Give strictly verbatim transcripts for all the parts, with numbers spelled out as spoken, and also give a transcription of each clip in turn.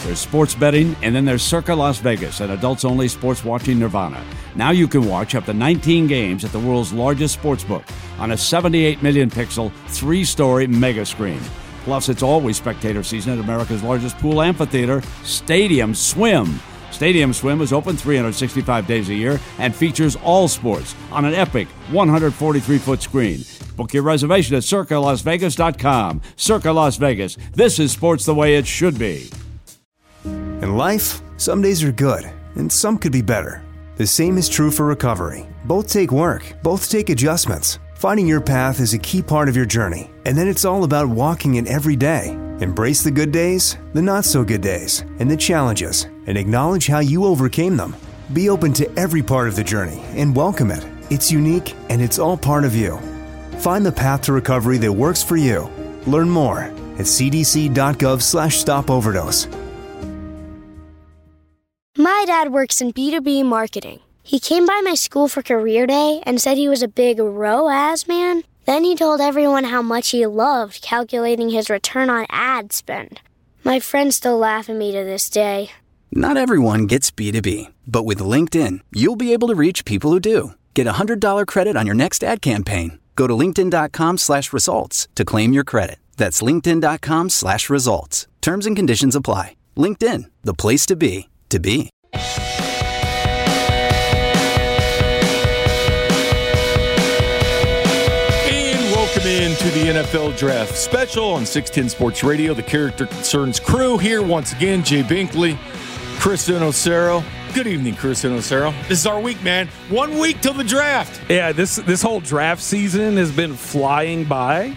There's sports betting, and then there's Circa Las Vegas, an adults-only sports watching nirvana. Now you can watch up to nineteen games at the world's largest sportsbook on a seventy-eight million pixel, three-story mega screen. Plus, it's always spectator season at America's largest pool amphitheater, Stadium Swim. Stadium Swim is open three hundred sixty-five days a year and features all sports on an epic one hundred forty-three foot screen. Book your reservation at circa las vegas dot com. Circa Las Vegas. This is sports the way it should be. In life, some days are good, and some could be better. The same is true for recovery. Both take work. Both take adjustments. Finding your path is a key part of your journey, and then it's all about walking it every day. Embrace the good days, the not-so-good days, and the challenges, and acknowledge how you overcame them. Be open to every part of the journey and welcome it. It's unique, and it's all part of you. Find the path to recovery that works for you. Learn more at c d c dot gov slash stop overdose. My dad works in B two B marketing. He came by my school for career day and said he was a big R O A S man. Then he told everyone how much he loved calculating his return on ad spend. My friends still laugh at me to this day. Not everyone gets B two B, but with LinkedIn, you'll be able to reach people who do. Get a one hundred dollars credit on your next ad campaign. Go to linkedin.com slash results to claim your credit. That's linkedin.com slash results. Terms and conditions apply. LinkedIn, the place to be, to be. Welcome into the N F L Draft Special on six ten Sports Radio. The Character Concerns crew here once again. Jay Binkley, Chris Inocero. Good evening, Chris Inocero. This is our week, man. One week till the draft. Yeah, this this whole draft season has been flying by,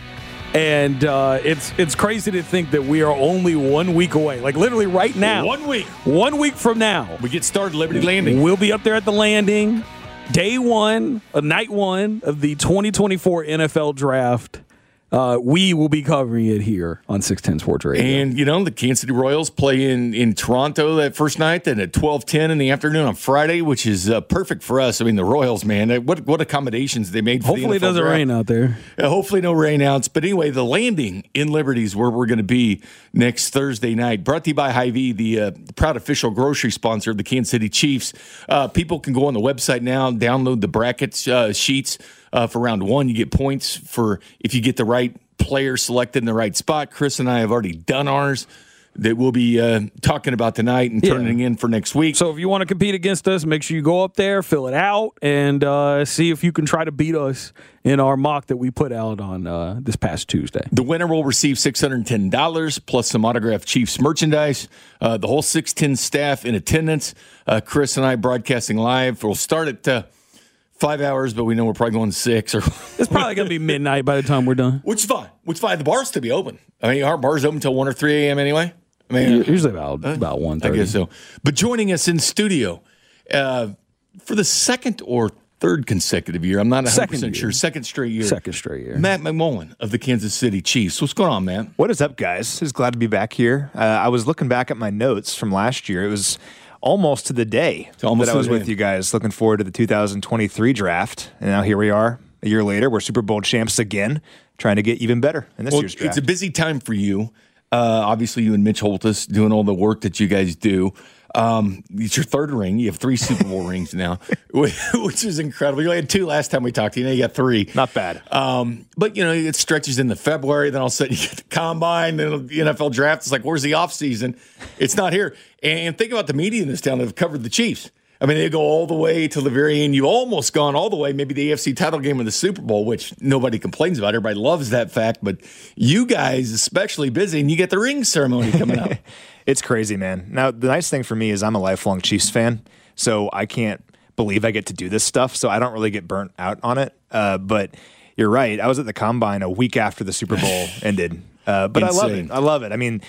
and uh, it's it's crazy to think that we are only one week away. Like literally right now. One week. One week from now. We get started Liberty Landing. We'll be up there at the Landing. Day one, uh, night one of the twenty twenty-four N F L Draft. Uh, we will be covering it here on six ten Sports Radio. And, you know, the Kansas City Royals play in, in Toronto that first night, then at twelve ten in the afternoon on Friday, which is uh, perfect for us. I mean, the Royals, man, what what accommodations they made for hopefully the N F L it doesn't draft. rain out there. Uh, hopefully no rain outs. But anyway, the Landing in Liberty is where we're going to be next Thursday night. Brought to you by Hy-Vee, the, uh, the proud official grocery sponsor of the Kansas City Chiefs. Uh, people can go on the website now, download the brackets uh, sheets uh, for round one. You get points for if you get the right player selected in the right spot. Chris and I have already done ours that we'll be uh, talking about tonight and turning yeah. in for next week. So if you want to compete against us, make sure you go up there, fill it out, and uh, see if you can try to beat us in our mock that we put out on uh, this past Tuesday. The winner will receive six hundred ten dollars plus some autographed Chiefs merchandise. Uh, the whole six ten staff in attendance. Uh, Chris and I broadcasting live. We'll start at uh, Five hours, but we know we're probably going six. Or it's probably going to be midnight by the time we're done. Which is fine. Which is fine. The bar's to be open. I mean, our bar's open until one or three a.m. anyway. I mean, usually about uh, about one thirty. I guess so. But joining us in studio uh, for the second or third consecutive year, I'm not one hundred percent sure. Second straight year. Second straight year. Matt McMullen of the Kansas City Chiefs. What's going on, man? What is up, guys? Just glad to be back here. Uh, I was looking back at my notes from last year. It was almost to the day almost that I was with you guys, looking forward to the two thousand twenty-three draft. And now here we are, a year later. We're Super Bowl champs again, trying to get even better in this well, year's draft. It's a busy time for you. Uh, obviously, you and Mitch Holthus doing all the work that you guys do. Um, it's your third ring. You have three Super Bowl rings now, which is incredible. You only had two last time we talked to you. Now you got three. Not bad. Um, but, you know, it stretches into February. Then all of a sudden you get the Combine, then the N F L Draft. It's like, where's the offseason? It's not here. And think about the media in this town that have covered the Chiefs. I mean, they go all the way to the very end. You've almost gone all the way, maybe the A F C title game of the Super Bowl, which nobody complains about. Everybody loves that fact. But you guys, especially busy, and you get the ring ceremony coming up. It's crazy, man. Now, the nice thing for me is I'm a lifelong Chiefs fan, so I can't believe I get to do this stuff, so I don't really get burnt out on it. Uh, but you're right. I was at the Combine a week after the Super Bowl ended. Uh, but Insane. I love it. I love it. I mean,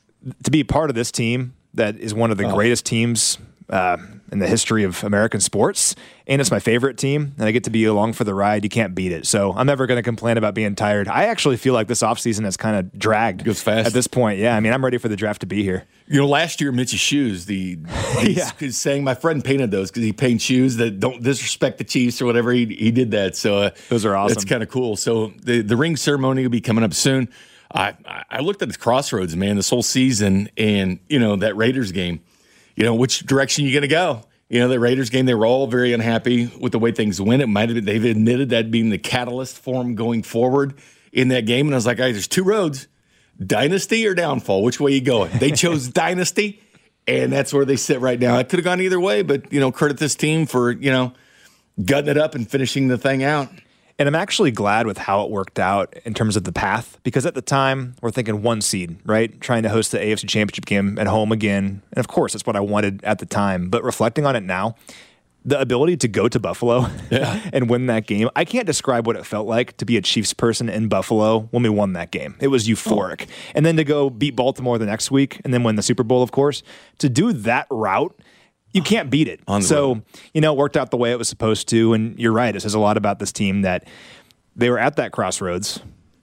to be part of this team that is one of the oh. greatest teams uh, in the history of American sports, and it's my favorite team, and I get to be along for the ride. You can't beat it. So I'm never going to complain about being tired. I actually feel like this offseason has kind of dragged. It goes fast. At this point, yeah. I mean, I'm ready for the draft to be here. You know, last year, Mitch's shoes, the he's yeah. saying, my friend painted those because he paints shoes that don't disrespect the Chiefs or whatever. He, he did that. So uh, those are awesome. That's kind of cool. So the, the ring ceremony will be coming up soon. I, I looked at the crossroads, man, this whole season, and, you know, that Raiders game, you know, which direction you going to go? You know, the Raiders game, they were all very unhappy with the way things went. It might have been, they've admitted that being the catalyst for them going forward in that game. And I was like, all right, there's two roads, dynasty or downfall. Which way you going? They chose dynasty, and that's where they sit right now. It could have gone either way, but, you know, credit this team for, you know, gutting it up and finishing the thing out. And I'm actually glad with how it worked out in terms of the path, because at the time we're thinking one seed, right? Trying to host the A F C Championship game at home again. And of course, that's what I wanted at the time. But reflecting on it now, the ability to go to Buffalo yeah. and win that game, I can't describe what it felt like to be a Chiefs person in Buffalo when we won that game. It was euphoric. Oh. And then to go beat Baltimore the next week and then win the Super Bowl, of course, to do that route, you can't beat it. So, road. you know, it worked out the way it was supposed to. And you're right. It says a lot about this team that they were at that crossroads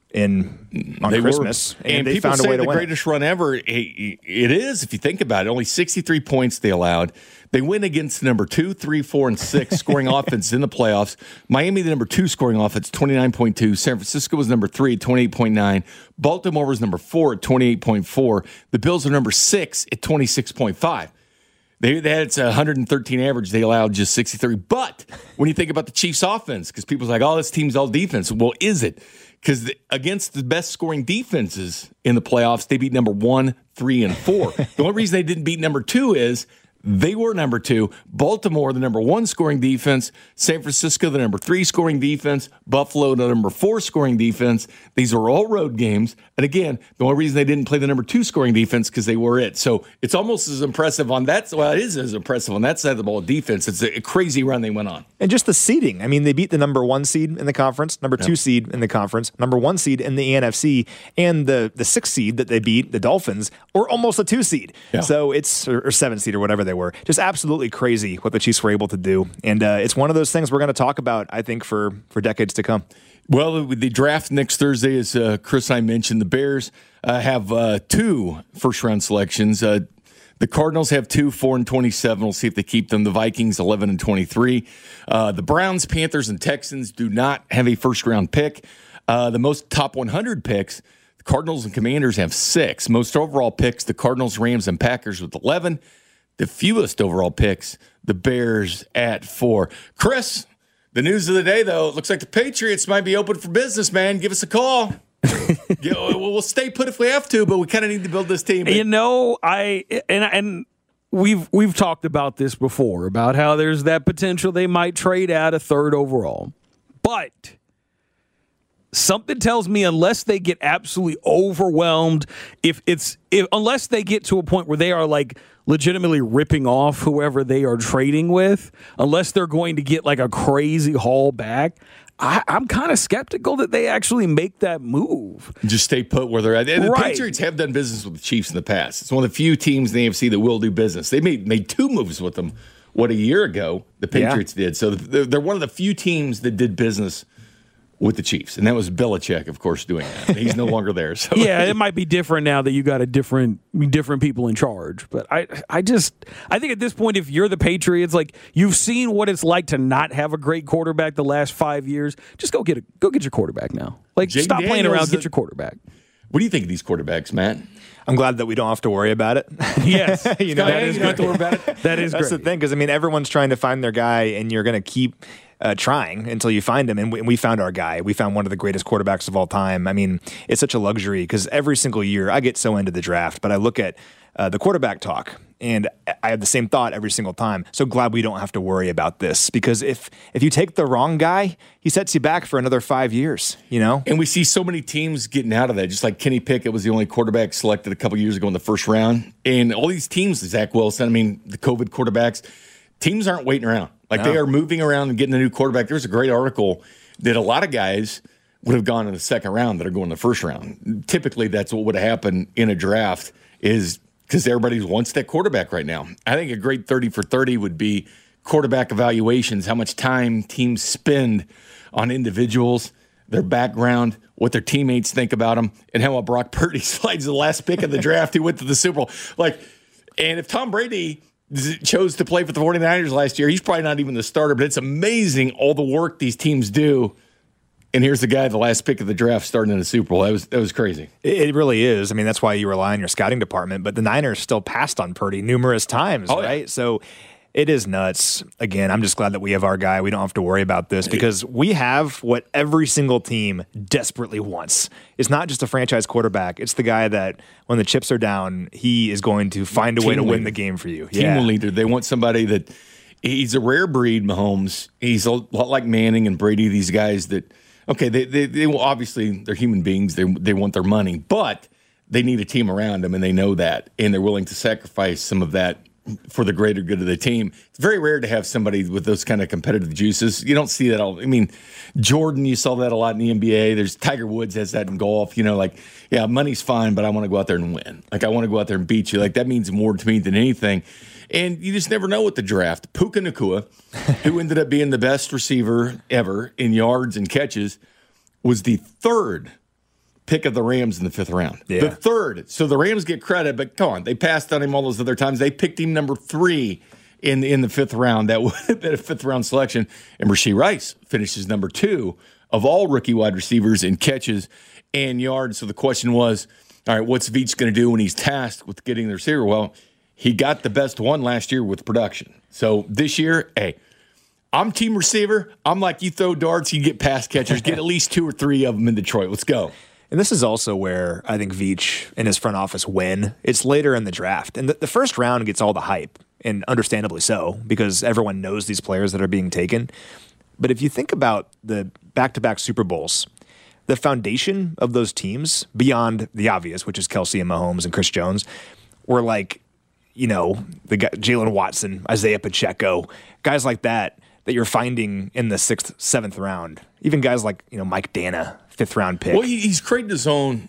in on they Christmas. Were, and, and they people found say a way to the win greatest it. run ever. It, it is, if you think about it. Only sixty-three points they allowed. They win against the number two, three, four, and six scoring offense in the playoffs. Miami, the number two scoring offense, twenty-nine point two. San Francisco was number three at twenty-eight point nine. Baltimore was number four at twenty-eight point four. The Bills are number six at twenty-six point five. They, they had a one hundred thirteen average. They allowed just sixty-three. But when you think about the Chiefs' offense, because people's like, oh, this team's all defense. Well, is it? Because against the best scoring defenses in the playoffs, they beat number one, three, and four. The only reason they didn't beat number two is they were number two. Baltimore, the number one scoring defense. San Francisco, the number three scoring defense. Buffalo, the number four scoring defense. These are all road games. And again, the only reason they didn't play the number two scoring defense because they were it. So it's almost as impressive on that. Well, it is as impressive on that side of the ball defense. It's a crazy run they went on. And just the seeding. I mean, they beat the number one seed in the conference, number two yep. seed in the conference, number one seed in the N F C, and the the sixth seed that they beat, the Dolphins, or almost a two seed. Yeah. So it's or, or seven seed or whatever they were. Just absolutely crazy what the Chiefs were able to do. And uh, it's one of those things we're going to talk about, I think, for, for decades to come. Well, the draft next Thursday, as uh, Chris and I mentioned, the Bears uh, have uh, two first-round selections. Uh, the Cardinals have two, four and twenty-seven. We'll see if they keep them. The Vikings, eleven and twenty-three. Uh, the Browns, Panthers, and Texans do not have a first-round pick. Uh, the most top one hundred picks, the Cardinals and Commanders have six. Most overall picks, the Cardinals, Rams, and Packers with eleven. The fewest overall picks, the Bears at four. Chris, the news of the day, though, it looks like the Patriots might be open for business, man. Give us a call. you know, we'll stay put if we have to, but we kind of need to build this team. You know, I and and we've we've talked about this before, about how there's that potential they might trade out a third overall. But something tells me unless they get absolutely overwhelmed, if it's if unless they get to a point where they are like legitimately ripping off whoever they are trading with, unless they're going to get like a crazy haul back, I, I'm kind of skeptical that they actually make that move. Just stay put where they're at. And the right. Patriots have done business with the Chiefs in the past. It's one of the few teams in the A F C that will do business. They made made two moves with them, what, a year ago, the Patriots yeah. did. So they're, they're one of the few teams that did business with the Chiefs, and that was Belichick, of course, doing that. He's no longer there. So yeah, it might be different now that you got a different, different people in charge. But I, I just, I think at this point, if you're the Patriots, like you've seen what it's like to not have a great quarterback the last five years, just go get a, go get your quarterback now. Like Jay stop Daniels, playing around, the, get your quarterback. What do you think of these quarterbacks, Matt? I'm glad that we don't have to worry about it. Yes, you know, that is great. That is That's great. the thing, because I mean, everyone's trying to find their guy, and you're going to keep uh, trying until you find him. And we, we found our guy. We found one of the greatest quarterbacks of all time. I mean, it's such a luxury because every single year I get so into the draft, but I look at uh, the quarterback talk, and I have the same thought every single time. So glad we don't have to worry about this, because if if you take the wrong guy, he sets you back for another five years, you know? And we see so many teams getting out of that, just like Kenny Pickett was the only quarterback selected a couple years ago in the first round. And all these teams, Zach Wilson, I mean, the COVID quarterbacks, teams aren't waiting around. Like no. They are moving around and getting a new quarterback. There's a great article that a lot of guys would have gone in the second round that are going in the first round. Typically, that's what would have happened in a draft, is because everybody wants that quarterback right now. I think a great thirty for thirty would be quarterback evaluations, how much time teams spend on individuals, their background, what their teammates think about them, and how Brock Purdy slides the last pick of the draft. He went to the Super Bowl. Like, and if Tom Brady chose to play for the 49ers last year, he's probably not even the starter, but it's amazing all the work these teams do And here's the guy, the last pick of the draft, starting in the Super Bowl. That was that was crazy. It, it really is. I mean, that's why you rely on your scouting department. But the Niners still passed on Purdy numerous times, oh, right? Yeah. So it is nuts. Again, I'm just glad that we have our guy. We don't have to worry about this because we have what every single team desperately wants. It's not just a franchise quarterback. It's the guy that when the chips are down, he is going to find a team way to leader. Win the game for you. Team yeah. leader. They want somebody that he's a rare breed, Mahomes. He's a lot like Manning and Brady, these guys that, okay, they, they, they will obviously, they're human beings. They, they want their money, but they need a team around them, and they know that, and they're willing to sacrifice some of that for the greater good of the team. It's very rare to have somebody with those kind of competitive juices. You don't see that all. I mean, Jordan, you saw that a lot in the N B A. There's Tiger Woods has that in golf. You know, like, yeah, money's fine, but I want to go out there and win. Like, I want to go out there and beat you. Like, that means more to me than anything. And you just never know with the draft. Puka Nacua, who ended up being the best receiver ever in yards and catches, was the third pick of the Rams in the fifth round. Yeah. The third. So the Rams get credit, but come on, they passed on him all those other times. They picked him number three in, in the fifth round. That would have been a fifth round selection. And Rashee Rice finishes number two of all rookie wide receivers in catches and yards. So the question was, all right, what's Veach going to do when he's tasked with getting the receiver? Well, he got the best one last year with production. So this year, hey, I'm team receiver. I'm like, you throw darts, you get pass catchers, get at least two or three of them in Detroit. Let's go. And this is also where I think Veach and his front office win. It's later in the draft. And the, the first round gets all the hype, and understandably so, because everyone knows these players that are being taken. But if you think about the back-to-back Super Bowls, the foundation of those teams, beyond the obvious, which is Kelsey and Mahomes and Chris Jones, were like, you know, the guy, Jalen Watson, Isaiah Pacheco, guys like that that you're finding in the sixth, seventh round. Even guys like, you know, Mike Dana, fifth round pick. Well, he's created his own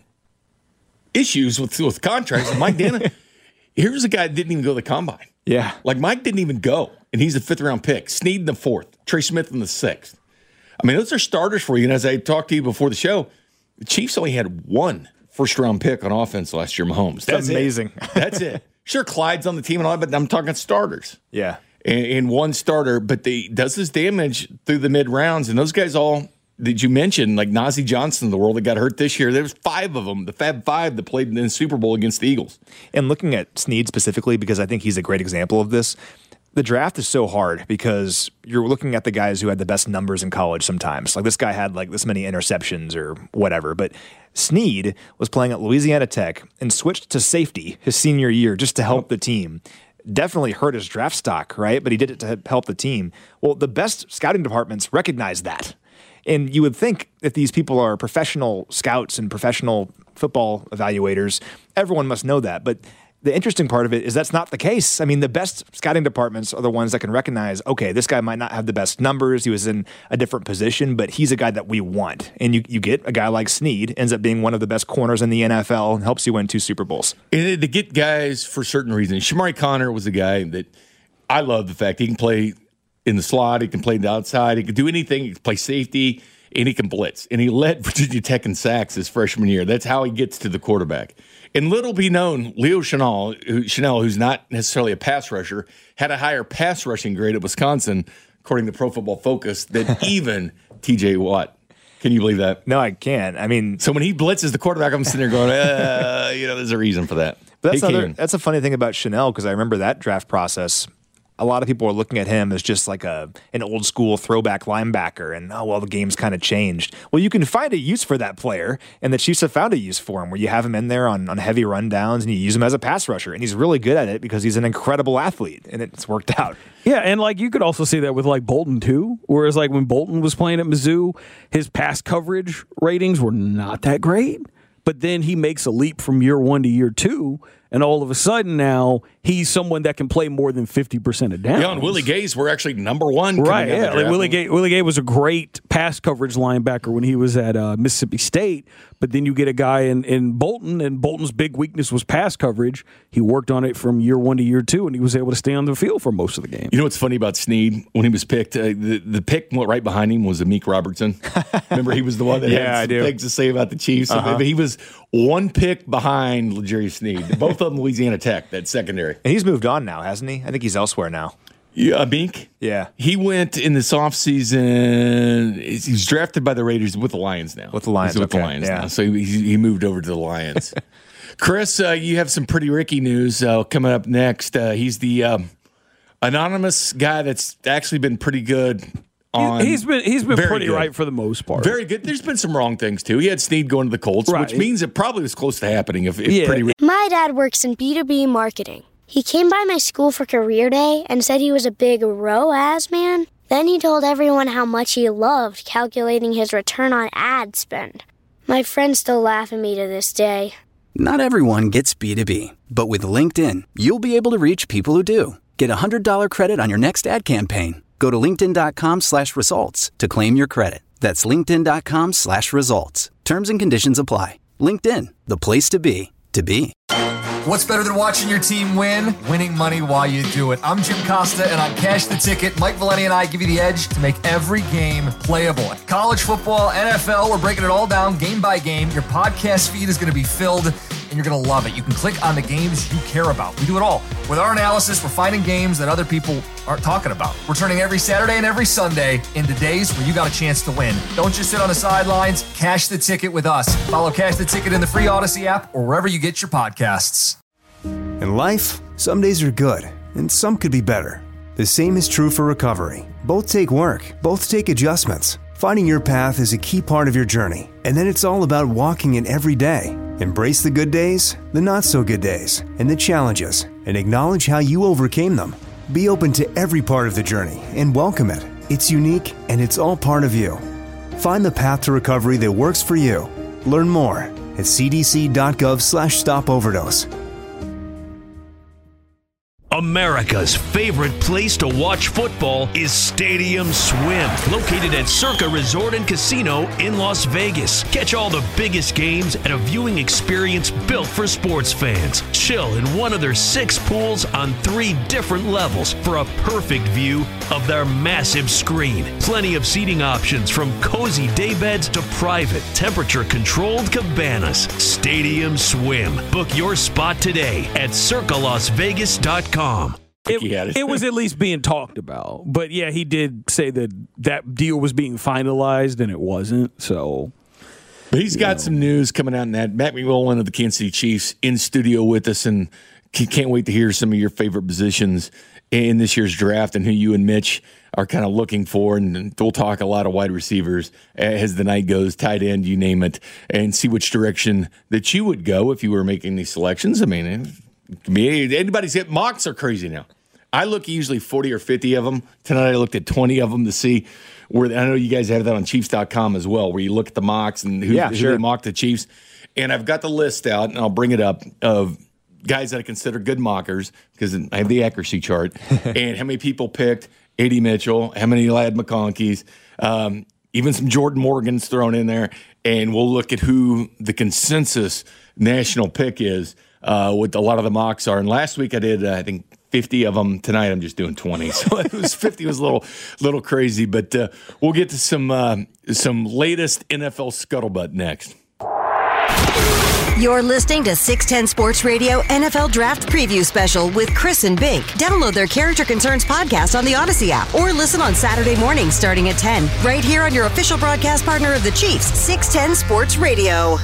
issues with with contracts. Mike Dana, here's a guy that didn't even go to the combine. Yeah. Like Mike didn't even go, and he's a fifth round pick. Snead in the fourth, Trey Smith in the sixth. I mean, those are starters for you. And as I talked to you before the show, the Chiefs only had one first round pick on offense last year, Mahomes. That's, That's amazing. It. That's it. Sure, Clyde's on the team and all that, but I'm talking starters. Yeah. And, and one starter, but they does his damage through the mid rounds, and those guys all that you mentioned, like Najee Johnson, the world that got hurt this year, there was five of them, the Fab Five that played in the Super Bowl against the Eagles. And looking at Snead specifically, because I think he's a great example of this, the draft is so hard because you're looking at the guys who had the best numbers in college sometimes. Like this guy had like this many interceptions or whatever, but Snead was playing at Louisiana Tech and switched to safety his senior year just to help the team. Definitely hurt his draft stock, right? But he did it to help the team. Well, the best scouting departments recognize that. And you would think if these people are professional scouts and professional football evaluators, everyone must know that. But the interesting part of it is that's not the case. I mean, the best scouting departments are the ones that can recognize, okay, this guy might not have the best numbers. He was in a different position, but he's a guy that we want. And you, you get a guy like Snead, ends up being one of the best corners in the N F L and helps you win two Super Bowls. And to get guys for certain reasons. Shamari Connor was a guy that I love the fact he can play in the slot, he can play the outside, he can do anything, he can play safety, and he can blitz. And he led Virginia Tech in sacks his freshman year. That's how he gets to the quarterback. And little be known, Leo Chenal, who, Chenal, who's not necessarily a pass rusher, had a higher pass rushing grade at Wisconsin, according to Pro Football Focus, than even T J Watt. Can you believe that? No, I can't. I mean, so when he blitzes the quarterback, I'm sitting there going, uh, you know, there's a reason for that. But that's, another, that's a funny thing about Chenal, because I remember that draft process. A lot of people are looking at him as just like a an old school throwback linebacker, and oh well, the game's kind of changed. Well, you can find a use for that player, and the Chiefs have found a use for him, where you have him in there on, on heavy rundowns, and you use him as a pass rusher, and he's really good at it because he's an incredible athlete, and it's worked out. Yeah, and like you could also see that with like Bolton too, whereas like when Bolton was playing at Mizzou, his pass coverage ratings were not that great, but then he makes a leap from year one to year two. And all of a sudden now he's someone that can play more than fifty percent of downs. Yeah, and Willie Gays were actually number one. Right, yeah. Like Willie Gay, Willie Gay was a great pass coverage linebacker when he was at uh, Mississippi State. But then you get a guy in, in Bolton, and Bolton's big weakness was pass coverage. He worked on it from year one to year two, and he was able to stay on the field for most of the game. You know what's funny about Snead? When he was picked, uh, the, the pick right behind him was Amik Robertson. Remember, he was the one that yeah, had some things to say about the Chiefs. Uh-huh. He was one pick behind L'Jarius Snead. Both of them Louisiana Tech, that secondary. And he's moved on now, hasn't he? I think he's elsewhere now. Yeah, uh, Bink? Yeah. He went in this offseason. He's drafted by the Raiders with the Lions now. With the Lions, He's with okay. the Lions yeah. now. So he, he moved over to the Lions. Chris, uh, you have some pretty Ricky news uh, coming up next. Uh, he's the um, anonymous guy that's actually been pretty good. On he's been he's been pretty good. right for the most part. Very good. There's been some wrong things too. He had Snead going to the Colts, Right. which means it probably was close to happening. If, if Yeah. pretty My dad works in B two B marketing. He came by my school for career day and said he was a big R O A S man. Then he told everyone how much he loved calculating his return on ad spend. My friends still laugh at me to this day. Not everyone gets B two B, but with LinkedIn, you'll be able to reach people who do. Get a one hundred dollars credit on your next ad campaign. Go to linkedin.com slash results to claim your credit. That's linkedin.com slash results. Terms and conditions apply. LinkedIn, the place to be, to be. What's better than watching your team win? Winning money while you do it. I'm Jim Costa, and on Cash the Ticket, Mike Valenti and I give you the edge to make every game playable. College football, N F L, we're breaking it all down game by game. Your podcast feed is going to be filled, and you're going to love it. You can click on the games you care about. We do it all. With our analysis, we're finding games that other people aren't talking about. We're turning every Saturday and every Sunday into days where you got a chance to win. Don't just sit on the sidelines. Cash the Ticket with us. Follow Cash the Ticket in the free Odyssey app or wherever you get your podcasts. In life, some days are good, and some could be better. The same is true for recovery. Both take work, both take adjustments. Finding your path is a key part of your journey, and then it's all about walking it every day. Embrace the good days, the not-so-good days, and the challenges, and acknowledge how you overcame them. Be open to every part of the journey and welcome it. It's unique, and it's all part of you. Find the path to recovery that works for you. Learn more at cdc.gov slash stop overdose. America's favorite place to watch football is Stadium Swim, located at Circa Resort and Casino in Las Vegas. Catch all the biggest games at a viewing experience built for sports fans. Chill in one of their six pools on three different levels for a perfect view of their massive screen. Plenty of seating options from cozy daybeds to private, temperature-controlled cabanas. Stadium Swim. Book your spot today at circa las vegas dot com. It, it. it was at least being talked about. But yeah, he did say that that deal was being finalized and it wasn't. So, but he's got know. some news coming out in that. Matt McMullen of the Kansas City Chiefs in studio with us, and can't wait to hear some of your favorite positions in this year's draft and who you and Mitch are kind of looking for. And we'll talk a lot of wide receivers as the night goes, tight end, you name it, and see which direction that you would go if you were making these selections. I mean, anybody's hit mocks are crazy now. I look usually forty or fifty of them. Tonight I looked at twenty of them to see where. I know you guys have that on Chiefs dot com as well, where you look at the mocks and who, yeah, who sure. they mock the Chiefs. And I've got the list out, and I'll bring it up, of guys that I consider good mockers because I have the accuracy chart and how many people picked A D Mitchell, how many Ladd McConkey's, um, even some Jordan Morgans thrown in there, and we'll look at who the consensus national pick is. Uh, what a lot of the mocks are. And last week I did, uh, I think, fifty of them. Tonight I'm just doing twenty. So it was fifty was a little little crazy. But uh, we'll get to some uh, some latest N F L scuttlebutt next. You're listening to six ten Sports Radio N F L Draft Preview Special with Chris and Bink. Download their Character Concerns podcast on the Odyssey app or listen on Saturday mornings starting at ten. Right here on your official broadcast partner of the Chiefs, six ten Sports Radio.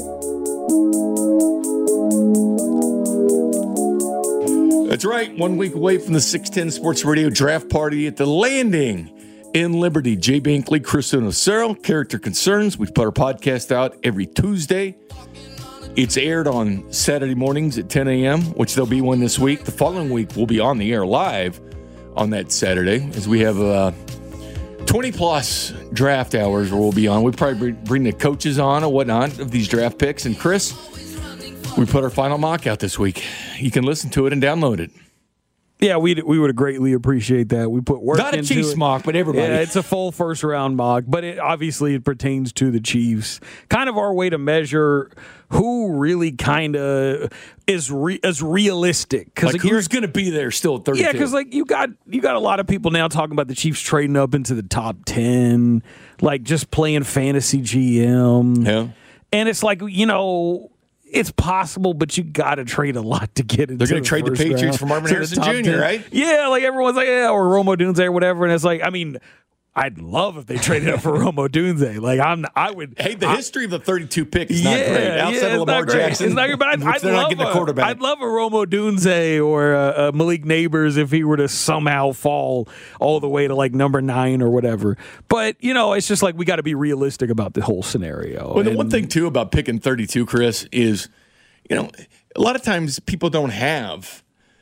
That's right. One week away from the six ten Sports Radio draft party at the Landing in Liberty. Jay Binkley, Chris Nocero, Character Concerns. We put our podcast out every Tuesday. It's aired on Saturday mornings at ten a.m., which there'll be one this week. The following week, we'll be on the air live on that Saturday as we have uh, twenty-plus draft hours where we'll be on. We'll probably bring the coaches on or whatnot of these draft picks. And Chris, we put our final mock out this week. You can listen to it and download it. Yeah, we we would greatly appreciate that. We put work Not a into Chiefs it. mock, but everybody. Yeah, it's a full first round mock, but it obviously it pertains to the Chiefs. Kind of our way to measure who really kind of is re, is realistic. Like, like who's going to be there still at thirty-two? Yeah, because like you got you got a lot of people now talking about the Chiefs trading up into the top ten, like just playing fantasy G M. Yeah, and it's like, you know, it's possible, but you got to trade a lot to get into. They're going to the trade the first Patriots round. for Marvin To the Harrison top Junior, ten. right? Yeah, like everyone's like, yeah, or Rome Odunze or whatever, and it's like, I mean. I'd love if they traded up for Rome Odunze. Like I'm, I would. Hey, the I, history of the thirty-two pick is not yeah, great. Outside yeah, of Lamar not great. Jackson, It's not great, but I'd, I'd they're not love getting a, a quarterback. I'd love a Rome Odunze or a, a Malik Neighbors if he were to somehow fall all the way to like number nine or whatever. But you know, it's just like we got to be realistic about the whole scenario. Well, the and, one thing too about picking thirty-two, Chris, is you know a lot of times people don't have.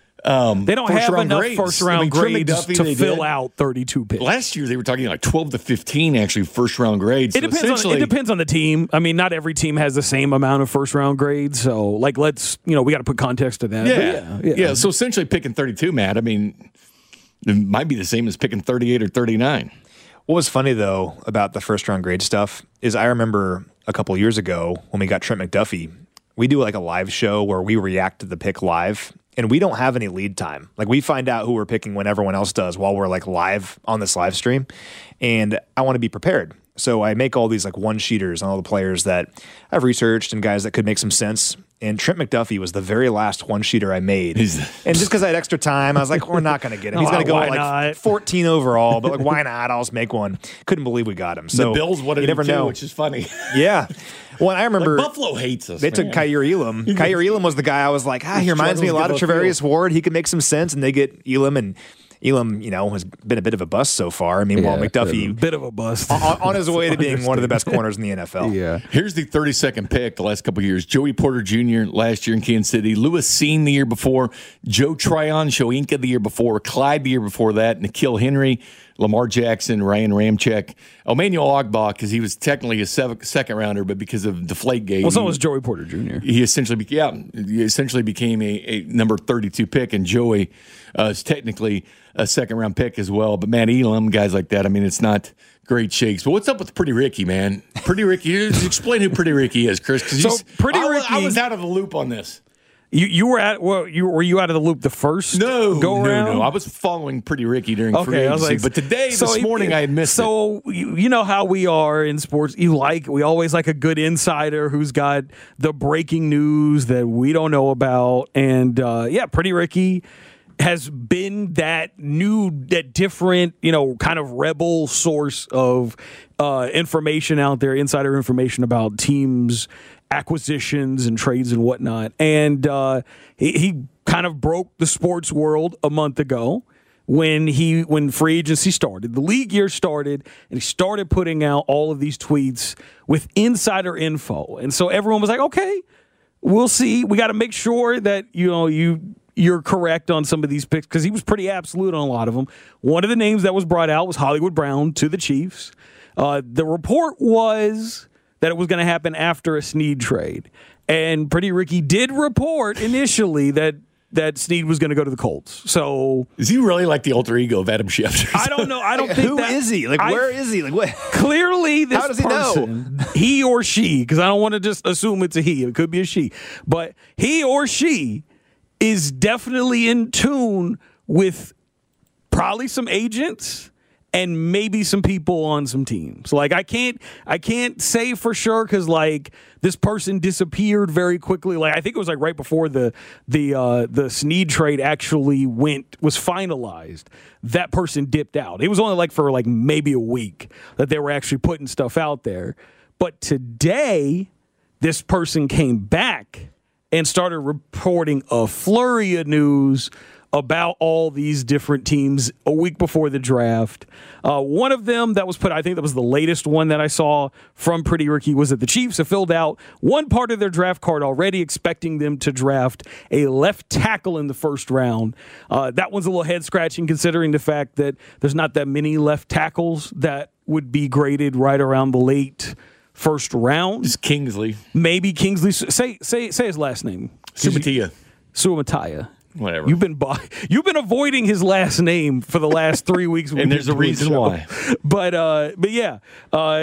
Um, they don't have enough grades. first round I mean, grades McDuffie, to fill did. out thirty-two picks. Last year they were talking like twelve to fifteen actually first round grades. It So depends on it depends on the team. I mean, not every team has the same amount of first round grades. So, like, let's you know we got to put context to that. Yeah. yeah, yeah, yeah. So essentially, picking thirty-two, Matt. I mean, it might be the same as picking thirty-eight or thirty-nine. What was funny, though, about the first round grade stuff is I remember a couple years ago when we got Trent McDuffie, we do like a live show where we react to the pick live. And we don't have any lead time. Like we find out who we're picking when everyone else does while we're like live on this live stream. And I want to be prepared. So I make all these like one sheeters on all the players that I've researched and guys that could make some sense. And Trent McDuffie was the very last one sheeter I made. He's, and just because I had extra time, I was like, we're not going to get him. He's Oh, going to go why at like not? fourteen overall, but like, why not? I'll just make one. Couldn't believe we got him. So the Bills wanted you never him too, know. which is funny. Yeah. Well, and I remember Like Buffalo hates us. they man. took Kyer Elam. Kyer Elam was the guy I was like, ah, he reminds me a lot of struggles Travarius Ward. He could make some sense, and they get Elam, and Elam, you know, has been a bit of a bust so far. I mean, while a McDuffie bit of a bust on, on his way to being one of the best corners in the N F L. Yeah. Here's the thirty-second pick the last couple of years. Joey Porter Junior last year in Kansas City. Lewis Seen the year before. Joe Tryon Shoyinka the year before. Clyde the year before that. N'Keal Henry, Lamar Jackson, Ryan Ramczyk. Emmanuel Ogbah, because he was technically a seven, second rounder, but because of Deflategate. Well, so was Joey Porter Junior He essentially, be, yeah, he essentially became a, a number thirty-two pick, and Joey uh, is technically a second round pick as well. But man, Elam, guys like that, I mean, it's not great shakes. But what's up with Pretty Ricky, man? Pretty Ricky, explain who Pretty Ricky is, Chris. So Pretty I, Ricky, I was out of the loop on this. You you were at well, you were you out of the loop the first No, go no, around? no. I was following Pretty Ricky during free Okay, I was agency, like, but today, so this he- morning, I had missed it. So you, you know how we are in sports. You like we always like a good insider who's got the breaking news that we don't know about, and uh, yeah, Pretty Ricky has been that new, that different, you know, kind of rebel source of uh, information out there, insider information about teams, acquisitions and trades and whatnot. And uh, he, he kind of broke the sports world a month ago when he when free agency started. The league year started, and he started putting out all of these tweets with insider info. And so everyone was like, okay, we'll see. We got to make sure that, you know, you you're correct on some of these picks, because he was pretty absolute on a lot of them. One of the names that was brought out was Hollywood Brown to the Chiefs. Uh, the report was that it was going to happen after a Snead trade. And Pretty Ricky did report initially that that Snead was going to go to the Colts. So is he really like the alter ego of Adam Schefter? I don't know. I don't think Who that, is he? Like, I- where is he? Like, what? Clearly, this How does he know? person, he or she, because I don't want to just assume it's a he. It could be a she. But he or she is definitely in tune with probably some agents and maybe some people on some teams. Like I can't, I can't say for sure, because like this person disappeared very quickly. Like I think it was like right before the the uh, the Snead trade actually went was finalized. That person dipped out. It was only like for like maybe a week that they were actually putting stuff out there. But today, this person came back and started reporting a flurry of news about all these different teams a week before the draft. Uh, one of them that was put, I think that was the latest one that I saw from Pretty Ricky, was that the Chiefs have filled out one part of their draft card already, expecting them to draft a left tackle in the first round. Uh, that one's a little head-scratching, considering the fact that there's not that many left tackles that would be graded right around the late first round. It's Kingsley. Maybe Kingsley. Say say say his last name. Sumatia. Suamatia. Whatever. You've been bu- you've been avoiding his last name for the last three weeks, and there's a reason why. But uh, but yeah, uh,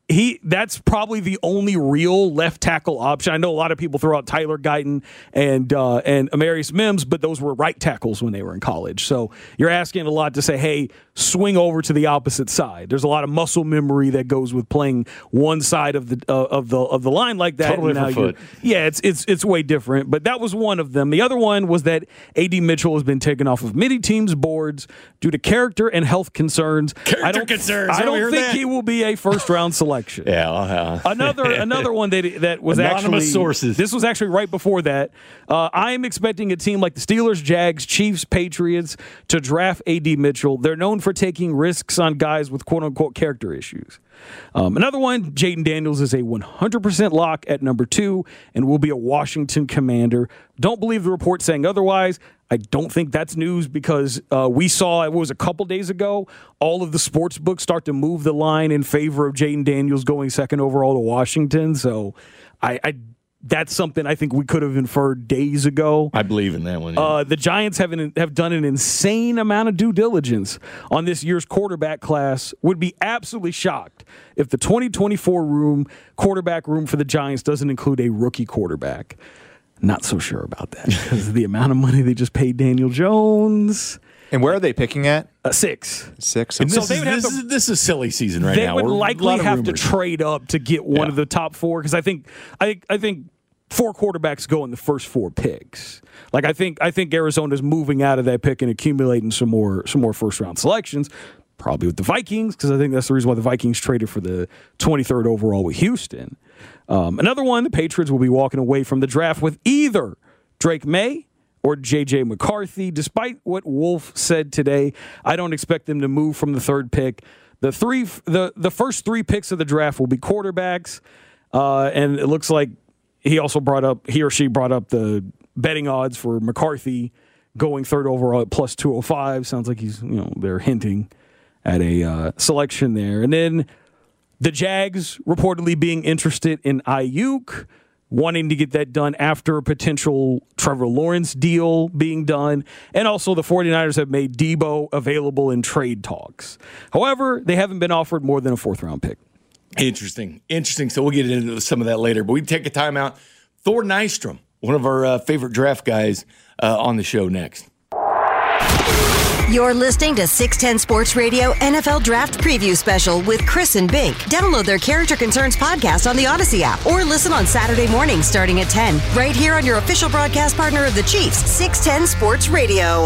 he that's probably the only real left tackle option. I know a lot of people throw out Tyler Guyton and uh, and Amarius Mims, but those were right tackles when they were in college. So you're asking a lot to say, hey, swing over to the opposite side. There's a lot of muscle memory that goes with playing one side of the uh, of the of the line like that. Totally different foot. Yeah, it's it's it's way different. But that was one of them. The other one was that A D Mitchell has been taken off of many teams' boards due to character and health concerns. Character I don't, concerns. I don't think that? he will be a first round selection. yeah, uh, another another one that that was Anonymous actually sources. This was actually right before that. Uh, I am expecting a team like the Steelers, Jags, Chiefs, Patriots to draft A D Mitchell. They're known for taking risks on guys with quote unquote character issues. Um, another one, Jaden Daniels is a one hundred percent lock at number two and will be a Washington Commander. Don't believe the report saying otherwise. I don't think that's news because uh, we saw, it was a couple days ago, all of the sports books start to move the line in favor of Jaden Daniels going second overall to Washington. So I, I that's something I think we could have inferred days ago. I believe in that one. Yeah. Uh, the Giants have, an, have done an insane amount of due diligence on this year's quarterback class. Would be absolutely shocked if the twenty twenty-four room quarterback room for the Giants doesn't include a rookie quarterback. Not so sure about that because of the amount of money they just paid Daniel Jones. And where are they picking at? Uh, six. Six. And So this, they is, would have this, to- is, this is silly season right they now. would We're- a likely lot of have to rumors. trade up to get one Yeah. of the top four because I think I I think four quarterbacks go in the first four picks. Like I think I think Arizona's moving out of that pick and accumulating some more some more first round selections. Probably with the Vikings because I think that's the reason why the Vikings traded for the twenty-third overall with Houston. Um, another one, the Patriots will be walking away from the draft with either Drake May or J J McCarthy. Despite what Wolf said today, I don't expect them to move from the third pick. The three, the the first three picks of the draft will be quarterbacks, uh, and it looks like he also brought up he or she brought up the betting odds for McCarthy going third overall at plus two oh five. Sounds like he's you know they're hinting at a uh, selection there, and then the Jags reportedly being interested in Ayuk, wanting to get that done after a potential Trevor Lawrence deal being done. And also the 49ers have made Debo available in trade talks. However, they haven't been offered more than a fourth-round pick. Interesting. Interesting. So we'll get into some of that later. But we take a timeout. Thor Nystrom, one of our uh, favorite draft guys, uh, on the show next. You're listening to six ten Sports Radio N F L Draft Preview Special with Chris and Bink. Download their Character Concerns podcast on the Odyssey app or listen on Saturday mornings starting at ten, right here on your official broadcast partner of the Chiefs, six ten Sports Radio.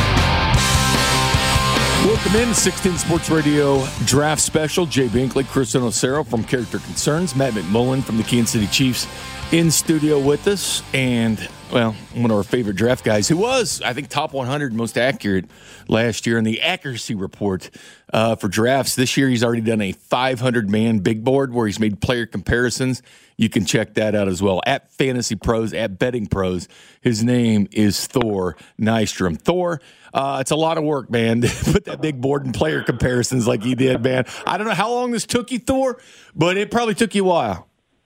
Welcome in to sixteen Sports Radio Draft Special. Jay Binkley, Chris Nocero from Character Concerns, Matt McMullen from the Kansas City Chiefs in studio with us, and, well, one of our favorite draft guys who was, I think, top one hundred most accurate last year in the accuracy report uh, for drafts. This year he's already done a five hundred man big board where he's made player comparisons. You can check that out as well at Fantasy Pros, at Betting Pros. His name is Thor Nystrom. Thor, uh, it's a lot of work, man, to put that big board and player comparisons like he did, man. I don't know how long this took you, Thor, but it probably took you a while.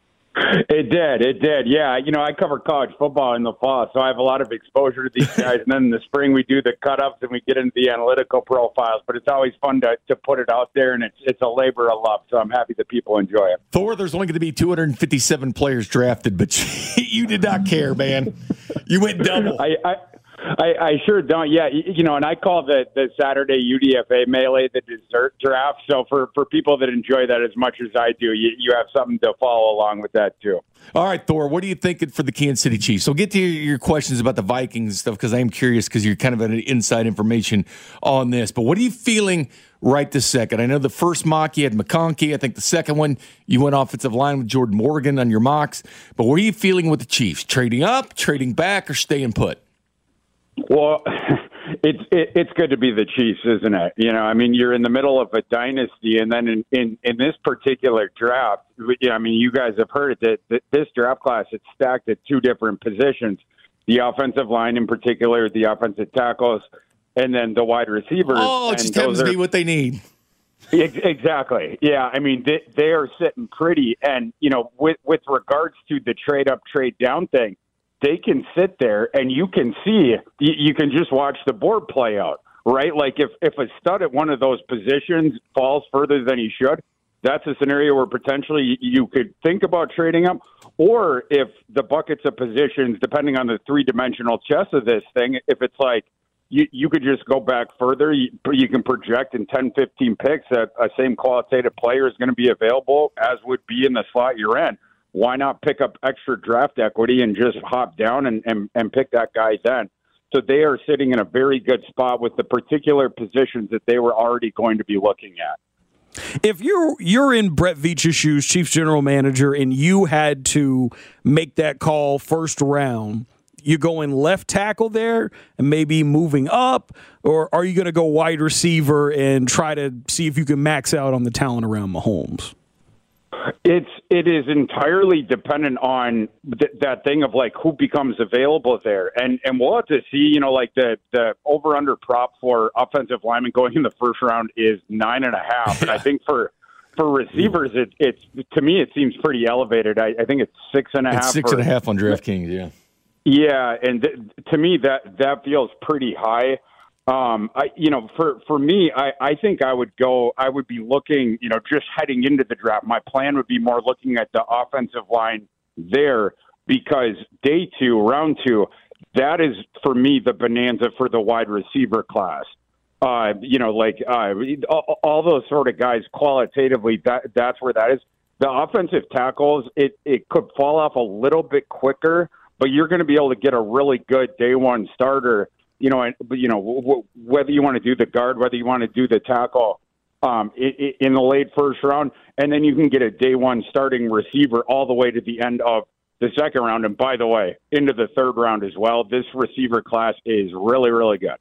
It did. It did. Yeah. You know, I cover college football in the fall, so I have a lot of exposure to these guys. And then in the spring, we do the cut-ups and we get into the analytical profiles. But it's always fun to, to put it out there, and it's it's a labor of love. So I'm happy that people enjoy it. Thor, there's only going to be two hundred fifty-seven players drafted, but you did not care, man. You went double. I, I I, I sure don't. Yeah, you, you know, and I call the, the Saturday U D F A Melee the dessert draft. So for, for people that enjoy that as much as I do, you, you have something to follow along with that too. All right, Thor, what are you thinking for the Kansas City Chiefs? So get to your, your questions about the Vikings and stuff because I am curious because you're kind of an inside information on this. But what are you feeling right this second? I know the first mock you had McConkey. I think the second one you went offensive line with Jordan Morgan on your mocks. But what are you feeling with the Chiefs? Trading up, trading back, or staying put? Well, it's it, it's good to be the Chiefs, isn't it? You know, I mean, you're in the middle of a dynasty, and then in, in, in this particular draft, you know, I mean, you guys have heard it, that, that this draft class, it's stacked at two different positions, the offensive line in particular, the offensive tackles, and then the wide receivers. Oh, it just happens to be what they need. Exactly. Yeah, I mean, they, they are sitting pretty, and, you know, with, with regards to the trade-up, trade-down thing, they can sit there and you can see, you, you can just watch the board play out, right? Like if, if a stud at one of those positions falls further than he should, that's a scenario where potentially you could think about trading up. Or if the buckets of positions, depending on the three-dimensional chess of this thing, if it's like you, you could just go back further, you, you can project in ten, fifteen picks that a same qualitative player is going to be available as would be in the slot you're in. Why not pick up extra draft equity and just hop down and, and, and pick that guy then? So they are sitting in a very good spot with the particular positions that they were already going to be looking at. If you're you're in Brett Veach's shoes, Chiefs general manager, and you had to make that call first round, you going left tackle there and maybe moving up, or are you going to go wide receiver and try to see if you can max out on the talent around Mahomes? It's it is entirely dependent on th- that thing of like who becomes available there, and and we'll have to see. You know, like the the over under prop for offensive linemen going in the first round is nine and a half, and I think for for receivers, it, it's to me it seems pretty elevated. I, I think it's six and a half. It's six for, and a half on DraftKings. Yeah, yeah, and th- to me that that feels pretty high. Um, I, you know, for, for me, I, I think I would go, I would be looking, you know, just heading into the draft. My plan would be more looking at the offensive line there because day two, round two, that is for me the bonanza for the wide receiver class. Uh, you know, like uh, all, all those sort of guys qualitatively, that that's where that is. The offensive tackles, it, it could fall off a little bit quicker, but you're going to be able to get a really good day one starter. You know, and you know w- whether you want to do the guard, whether you want to do the tackle um, in, in the late first round, and then you can get a day one starting receiver all the way to the end of the second round. And by the way, into the third round as well. This receiver class is really, really good.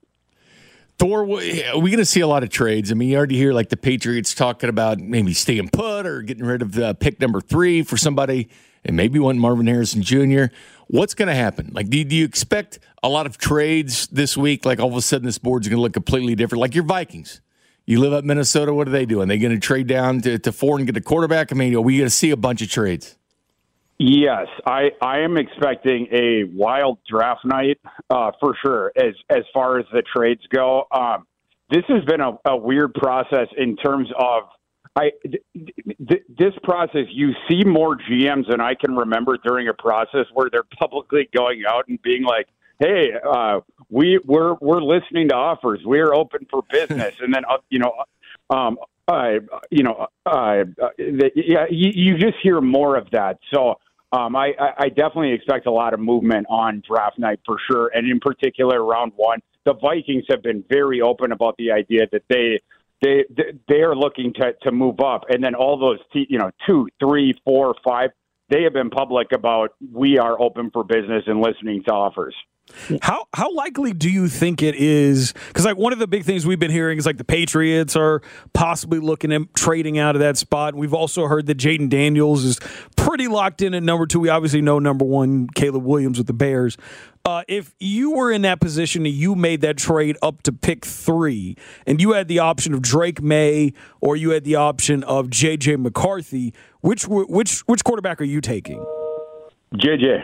Thor, are we going to see a lot of trades? I mean, you already hear like the Patriots talking about maybe staying put or getting rid of the pick number three for somebody, and maybe one Marvin Harrison Junior What's going to happen? Like, do, do you expect a lot of trades this week? Like, all of a sudden, this board's going to look completely different. Like your Vikings, you live up Minnesota. What are they doing? They going to trade down to, to four and get a quarterback? I mean, are we going to see a bunch of trades? Yes, I, I am expecting a wild draft night uh, for sure. As as far as the trades go, um, this has been a, a weird process in terms of. I, th- th- this process, you see more G Ms than I can remember during a process where they're publicly going out and being like, "Hey, uh, we we're we're listening to offers. We're open for business." And then uh, you know, um, uh, you know, uh, the, yeah, you, you just hear more of that. So um, I, I definitely expect a lot of movement on draft night for sure, and in particular, round one. The Vikings have been very open about the idea that they. They they are looking to, to move up, and then all those te- you know two, three, four, five. They have been public about we are open for business and listening to offers. How how likely do you think it is? Because like one of the big things we've been hearing is like the Patriots are possibly looking at trading out of that spot. And we've also heard that Jaden Daniels is pretty locked in at number two. We obviously know number one, Caleb Williams with the Bears. Uh, if you were in that position and you made that trade up to pick three, and you had the option of Drake May or you had the option of J J McCarthy, which which which quarterback are you taking? J J.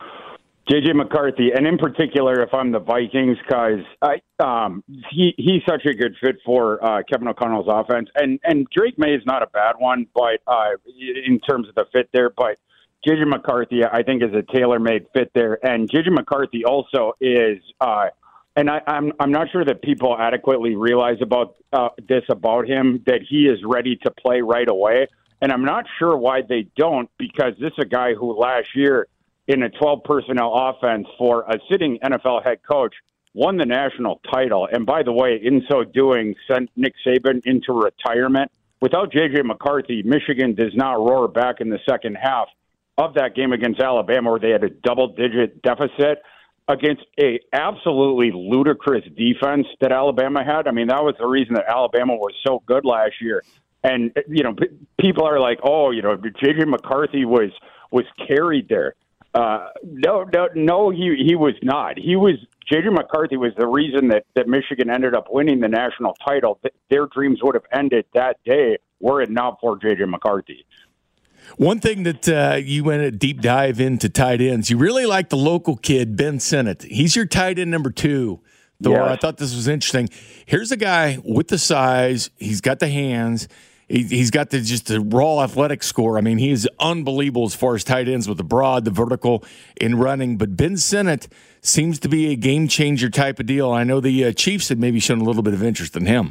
J J McCarthy, and in particular, if I'm the Vikings, because I um, he he's such a good fit for uh, Kevin O'Connell's offense, and and Drake May is not a bad one, but uh, in terms of the fit there, but J J McCarthy, I think, is a tailor-made fit there, and J J McCarthy also is, uh, and I, I'm I'm not sure that people adequately realize about uh, this about him, that he is ready to play right away, and I'm not sure why they don't, because this is a guy who last year, in a twelve personnel offense for a sitting N F L head coach, won the national title. And by the way, in so doing, sent Nick Saban into retirement. Without J J McCarthy, Michigan does not roar back in the second half of that game against Alabama, where they had a double-digit deficit against a absolutely ludicrous defense that Alabama had. I mean, that was the reason that Alabama was so good last year. And, you know, p- people are like, oh, you know, J J McCarthy was was carried there. Uh, no, no, no, he he was not. He was J J McCarthy was the reason that, that Michigan ended up winning the national title. Their dreams would have ended that day were it not for J J McCarthy. One thing that uh, you went a deep dive into tight ends, you really like the local kid, Ben Sinnott. He's your tight end number two. Thor, yes. I thought this was interesting. Here's a guy with the size. He's got the hands. he, he's got the just the raw athletic score. I mean, he's unbelievable as far as tight ends with the broad, the vertical, in running. But Ben Sinnott seems to be a game changer type of deal. I know the uh, Chiefs had maybe shown a little bit of interest in him.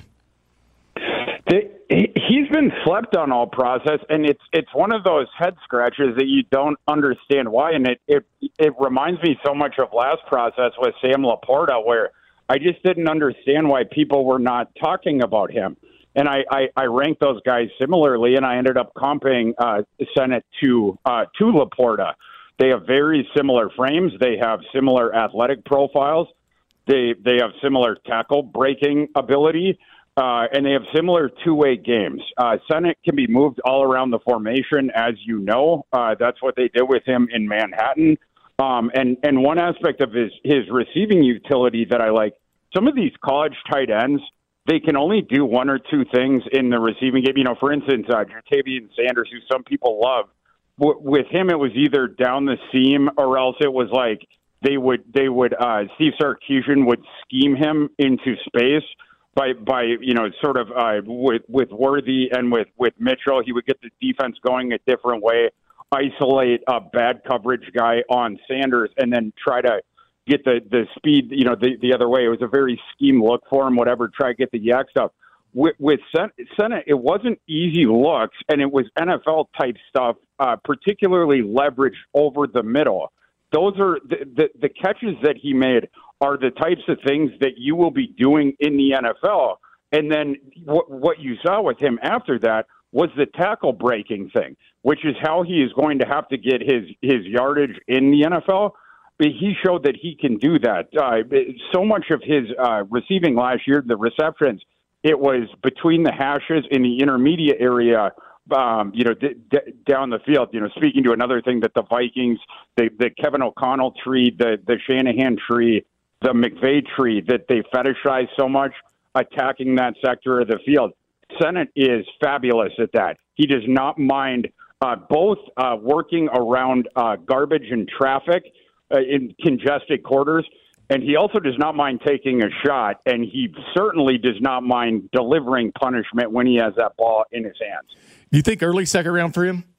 The, he's been slept on all process, and it's it's one of those head scratches that you don't understand why. And it it it reminds me so much of last process with Sam Laporta, where I just didn't understand why people were not talking about him. And I, I, I ranked those guys similarly, and I ended up comping uh, Sinnott to uh, to Laporta. They have very similar frames. They have similar athletic profiles. They they have similar tackle breaking ability, uh, and they have similar two-way games. Uh, Sinnott can be moved all around the formation, as you know. Uh, that's what they did with him in Manhattan. Um, and, and one aspect of his, his receiving utility that I like, some of these college tight ends, they can only do one or two things in the receiving game. You know, for instance, uh, Ja'Tavion Sanders, who some people love, w- with him it was either down the seam or else it was like they would they would uh, Steve Sarkisian would scheme him into space by by you know sort of uh, with with Worthy and with with Mitchell. He would get the defense going a different way, isolate a bad coverage guy on Sanders, and then try to get the, the speed, you know, the, the other way. It was a very scheme look for him, whatever, try to get the yak stuff. With, with Sinnott, it wasn't easy looks, and it was N F L-type stuff, uh, particularly leverage over the middle. Those are the, the, the catches that he made are the types of things that you will be doing in the N F L. And then what, what you saw with him after that was the tackle breaking thing, which is how he is going to have to get his, his yardage in the N F L. He showed that he can do that. Uh, so much of his uh, receiving last year, the receptions, it was between the hashes in the intermediate area, um, you know, d- d- down the field. You know, speaking to another thing that the Vikings, the, the Kevin O'Connell tree, the, the Shanahan tree, the McVay tree, that they fetishize so much, attacking that sector of the field. Sinnott is fabulous at that. He does not mind uh, both uh, working around uh, garbage and traffic, Uh, in congested quarters, and he also does not mind taking a shot, and he certainly does not mind delivering punishment when he has that ball in his hands. Do you think early second round for him?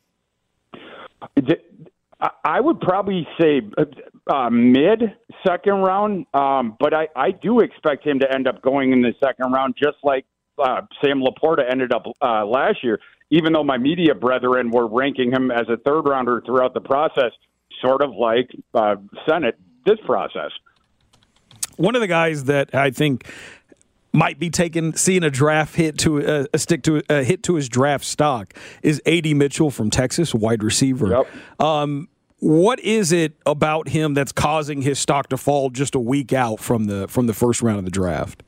I would probably say uh, mid second round, um, but I, I do expect him to end up going in the second round, just like uh, Sam Laporta ended up uh, last year, even though my media brethren were ranking him as a third rounder throughout the process, sort of like uh, Sinnott this process. One of the guys that I think might be taking seeing a draft hit to uh, a stick to a hit to his draft stock is A D Mitchell from Texas, wide receiver. Yep. Um, what is it about him that's causing his stock to fall just a week out from the from the first round of the draft?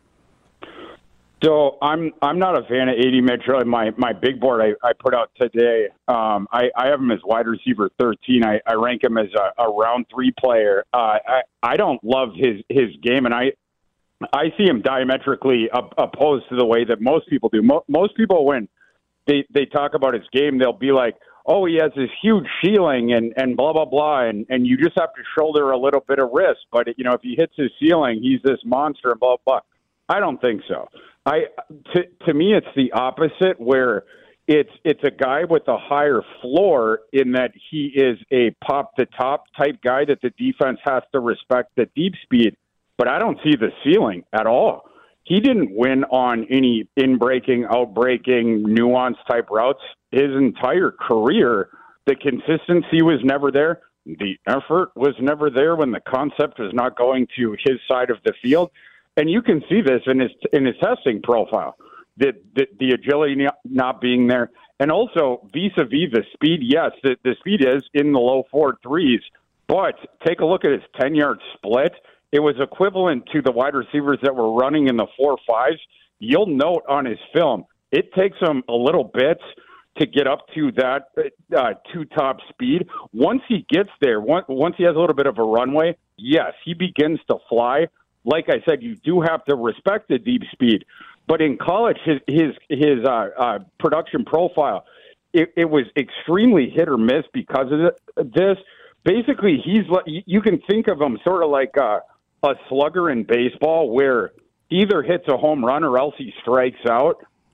So I'm I'm not a fan of A D Mitchell. My my big board I, I put out today, um, I, I have him as wide receiver thirteen. I, I rank him as a, a round three player. Uh, I I don't love his, his game, and I I see him diametrically op- opposed to the way that most people do. Mo- most people, when they they talk about his game, they'll be like, "Oh, he has this huge ceiling," and, and blah blah blah, and, and you just have to shoulder a little bit of risk. But you know, if he hits his ceiling, he's this monster, and blah blah. I don't think so. I to, to me, it's the opposite, where it's it's a guy with a higher floor in that he is a pop the top type guy that the defense has to respect the deep speed, but I don't see the ceiling at all. He didn't win on any in breaking, out breaking, nuance type routes his entire career. The consistency was never there. The effort was never there when the concept was not going to his side of the field. And you can see this in his in his testing profile, the, the, the agility not being there. And also, vis-a-vis the speed, yes, the, the speed is in the low four threes. But take a look at his ten-yard split. It was equivalent to the wide receivers that were running in the four fives. You'll note on his film, it takes him a little bit to get up to that uh, two-top speed. Once he gets there, once, once he has a little bit of a runway, yes, he begins to fly. Like I said, you do have to respect the deep speed. But in college, his his, his uh, uh, production profile, it, it was extremely hit or miss because of this. Basically, he's you can think of him sort of like a, a slugger in baseball, where he either hits a home run or else he strikes out.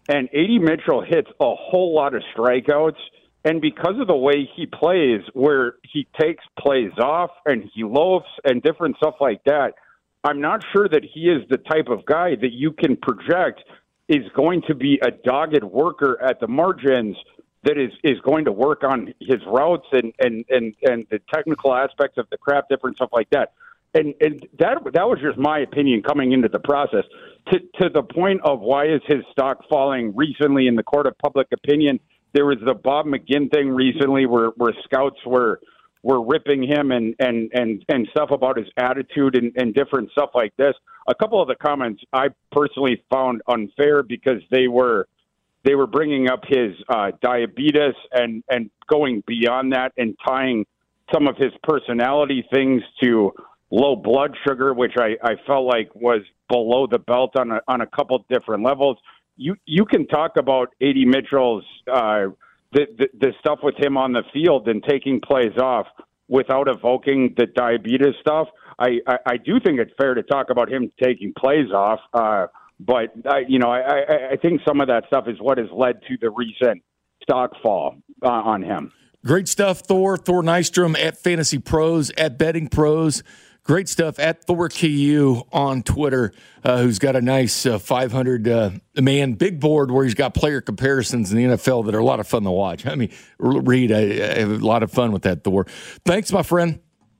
and A D Mitchell hits a whole lot of strikeouts. And because of the way he plays, where he takes plays off and he loafs and different stuff like that, I'm not sure that he is the type of guy that you can project is going to be a dogged worker at the margins that is, is going to work on his routes and, and, and, and the technical aspects of the craft, different stuff like that. And, and that that was just my opinion coming into the process. To, to the point of why is his stock falling recently in the court of public opinion, there was the Bob McGinn thing recently where, where scouts were were ripping him and, and, and, and stuff about his attitude and, and different stuff like this. A couple of the comments I personally found unfair because they were they were bringing up his uh, diabetes and, and going beyond that and tying some of his personality things to low blood sugar, which I, I felt like was below the belt on a, on a couple different levels. You you can talk about A D Mitchell's uh, the, the the stuff with him on the field and taking plays off without evoking the diabetes stuff. I, I, I do think it's fair to talk about him taking plays off, uh, but I, you know I, I, I think some of that stuff is what has led to the recent stock fall uh, on him. Great stuff, Thor. Thor Nystrom at Fantasy Pros, at Betting Pros. Great stuff at Thor K U on Twitter, uh, who's got a nice uh, five hundred uh, man big board where he's got player comparisons in the N F L that are a lot of fun to watch. I mean, Reed, I, I have a lot of fun with that, Thor. Thanks, my friend.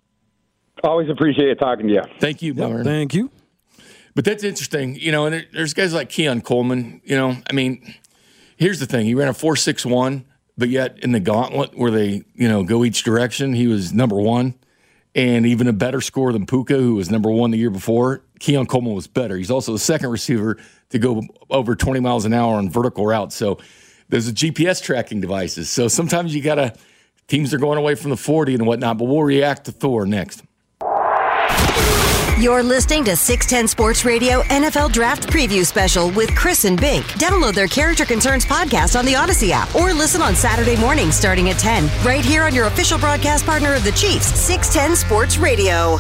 Always appreciate talking to you. Thank you, yep, thank you. But that's interesting, you know. And there, there's guys like Keon Coleman. You know, I mean, here's the thing: he ran a four six one, but yet in the gauntlet where they, you know, go each direction, he was number one. And even a better score than Puka, who was number one the year before. Keon Coleman was better. He's also the second receiver to go over twenty miles an hour on vertical routes. So there's a G P S tracking devices. So sometimes you got to, teams are going away from the forty and whatnot, but we'll react to Thor next. You're listening to six ten Sports Radio N F L Draft Preview Special with Chris and Bink. Download their Character Concerns podcast on the Odyssey app or listen on Saturday mornings starting at ten. Right here on your official broadcast partner of the Chiefs, six ten Sports Radio.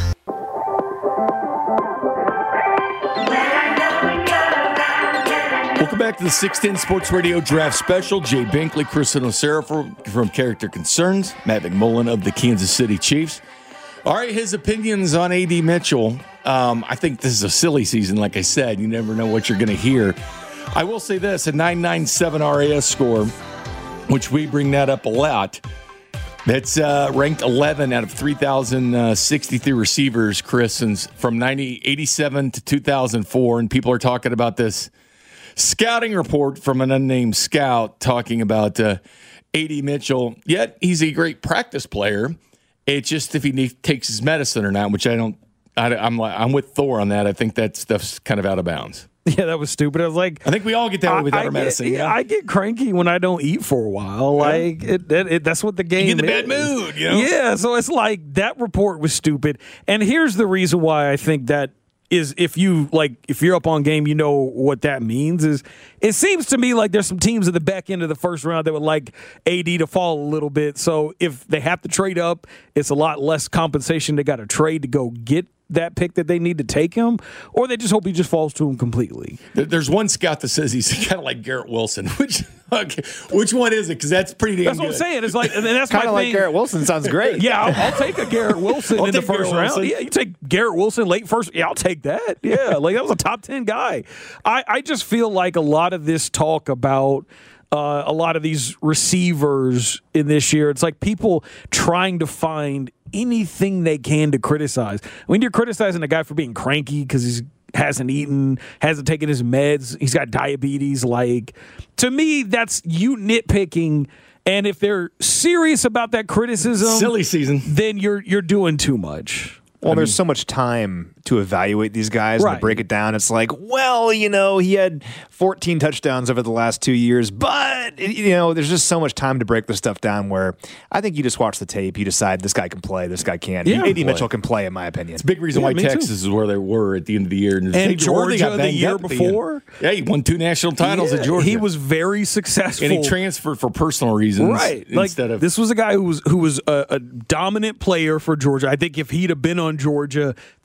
Welcome back to the six ten Sports Radio Draft Special. Jay Binkley, Chris Nocera from Character Concerns, Matt McMullen of the Kansas City Chiefs. All right, his opinions on A D Mitchell. Um, I think this is a silly season, like I said. You never know what you're going to hear. I will say this, a nine ninety-seven R A S score, which we bring that up a lot. That's uh, ranked eleven out of three thousand sixty-three receivers, Chris, since from nineteen eighty-seven to two thousand four. And people are talking about this scouting report from an unnamed scout talking about uh, A D Mitchell. Yet he's a great practice player. It's just if he need, takes his medicine or not, which I don't. I, I'm like I'm with Thor on that. I think that stuff's kind of out of bounds. Yeah, that was stupid. I was like, I think we all get that way without our medicine. Yeah, I get cranky when I don't eat for a while. Like it, it, it, that's what the game. You get in is. the bad mood, you know. Yeah, so it's like that report was stupid. And here's the reason why I think that is if you like if you're up on game, you know what that means is it seems to me like there's some teams at the back end of the first round that would like A D to fall a little bit. So if they have to trade up, it's a lot less compensation they got to trade to go get that pick that they need to take him, or they just hope he just falls to him completely. There's one scout that says he's kind of like Garrett Wilson. Which okay, which one is it? Because that's pretty damn That's what good. I'm saying. It's like, and that's kind of like thing. Garrett Wilson sounds great. Yeah, I'll, I'll take a Garrett Wilson I'll in the take first Garrett round. Wilson. Yeah, you take Garrett Wilson late first. Yeah, I'll take that. Yeah, like that was a top ten guy. I, I just feel like a lot of this talk about uh, a lot of these receivers in this year, it's like people trying to find anything they can to criticize. When you're criticizing a guy for being cranky because he's hasn't eaten, hasn't taken his meds, he's got diabetes, like, to me, that's you nitpicking. And if they're serious about that criticism, silly season, then you're you're doing too much. Well, I there's mean, so much time to evaluate these guys right. and to break it down. It's like, well, you know, he had fourteen touchdowns over the last two years, but, you know, there's just so much time to break this stuff down where I think you just watch the tape, you decide this guy can play, this guy can't. Yeah, A D play. Mitchell can play, in my opinion. It's a big reason Yeah, why me Texas too. is where they were at the end of the year. And St. Georgia got the banged year up at the before? end. Yeah, he won two national titles yeah, at Georgia. He was very successful. And he transferred for personal reasons. Right. Instead like, of this was a guy who was who was a, a dominant player for Georgia. I think if he'd have been on Georgia this past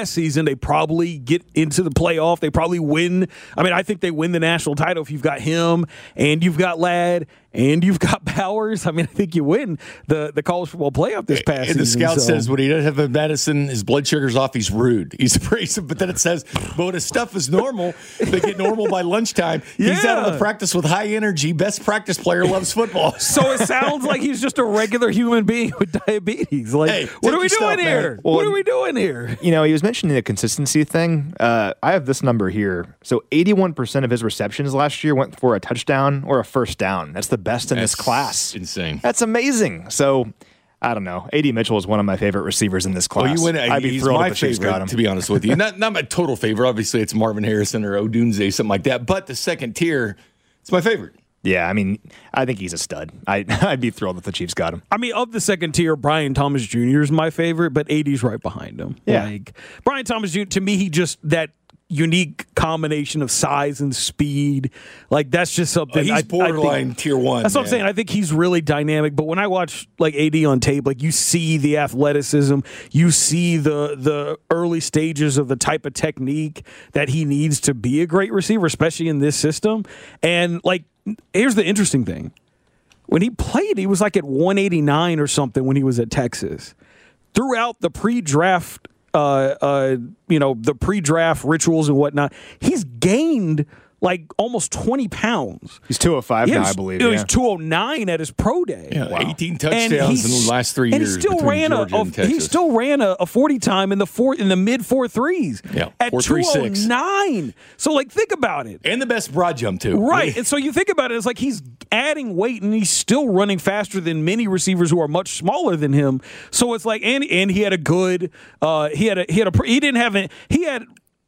past season, they probably get into the playoff. They probably win. I mean, I think they win the national title if you've got him and you've got Ladd and you've got Powers. I mean, I think you win the, the college football playoff this past and the season. scout so. says when he doesn't have a medicine, his blood sugar's off, he's rude. He's abrasive. But then it says, but when his stuff is normal, they get normal by lunchtime. Yeah. He's out of the practice with high energy. Best practice player, loves football. So it sounds like he's just a regular human being with diabetes. Like, Hey, what are we take doing your stuff, here? man. Well, what are we doing here? You know, he was mentioning the consistency thing. Uh, I have this number here. So eighty-one percent of his receptions last year went for a touchdown or a first down. That's the best in That's this class. insane. That's amazing. So, I don't know. A D Mitchell is one of my favorite receivers in this class. Well, you win. I'd be He's thrilled my if the Chiefs got favorite, him. to be honest with you. Not not my total favorite. Obviously, it's Marvin Harrison or Odunze, something like that. But the second tier, it's my favorite. Yeah, I mean, I think he's a stud. I, I'd be thrilled if the Chiefs got him. I mean, of the second tier, Brian Thomas Junior is my favorite, but A D's right behind him. Yeah. Like, Brian Thomas Junior, to me, he just, that unique combination of size and speed. Like, that's just something. Uh, he's I- I borderline think- tier one. That's what I'm man. saying. I think he's really dynamic. But when I watch like A D on tape, like you see the athleticism, you see the the early stages of the type of technique that he needs to be a great receiver, especially in this system. And like, here's the interesting thing: when he played, he was like at one eighty-nine or something when he was at Texas. Throughout the pre-draft, uh, uh, you know, the pre-draft rituals and whatnot, he's gained like almost twenty pounds. He's two oh five Yeah, now, he's- I believe. you know, yeah. He's two oh nine at his pro day. Yeah, Wow. eighteen And touchdowns in he's- the last three and years. he still between ran a, Georgia a and Texas. he still ran a, a forty time in the four in the mid four threes. Yeah, at four two three oh six. nine. So like, think about it. And the best broad jump, too. Right. And so you think about it, it's like he's adding weight and he's still running faster than many receivers who are much smaller than him. So it's like, and and he had a good, uh, he had a, he had a, he didn't have a, he had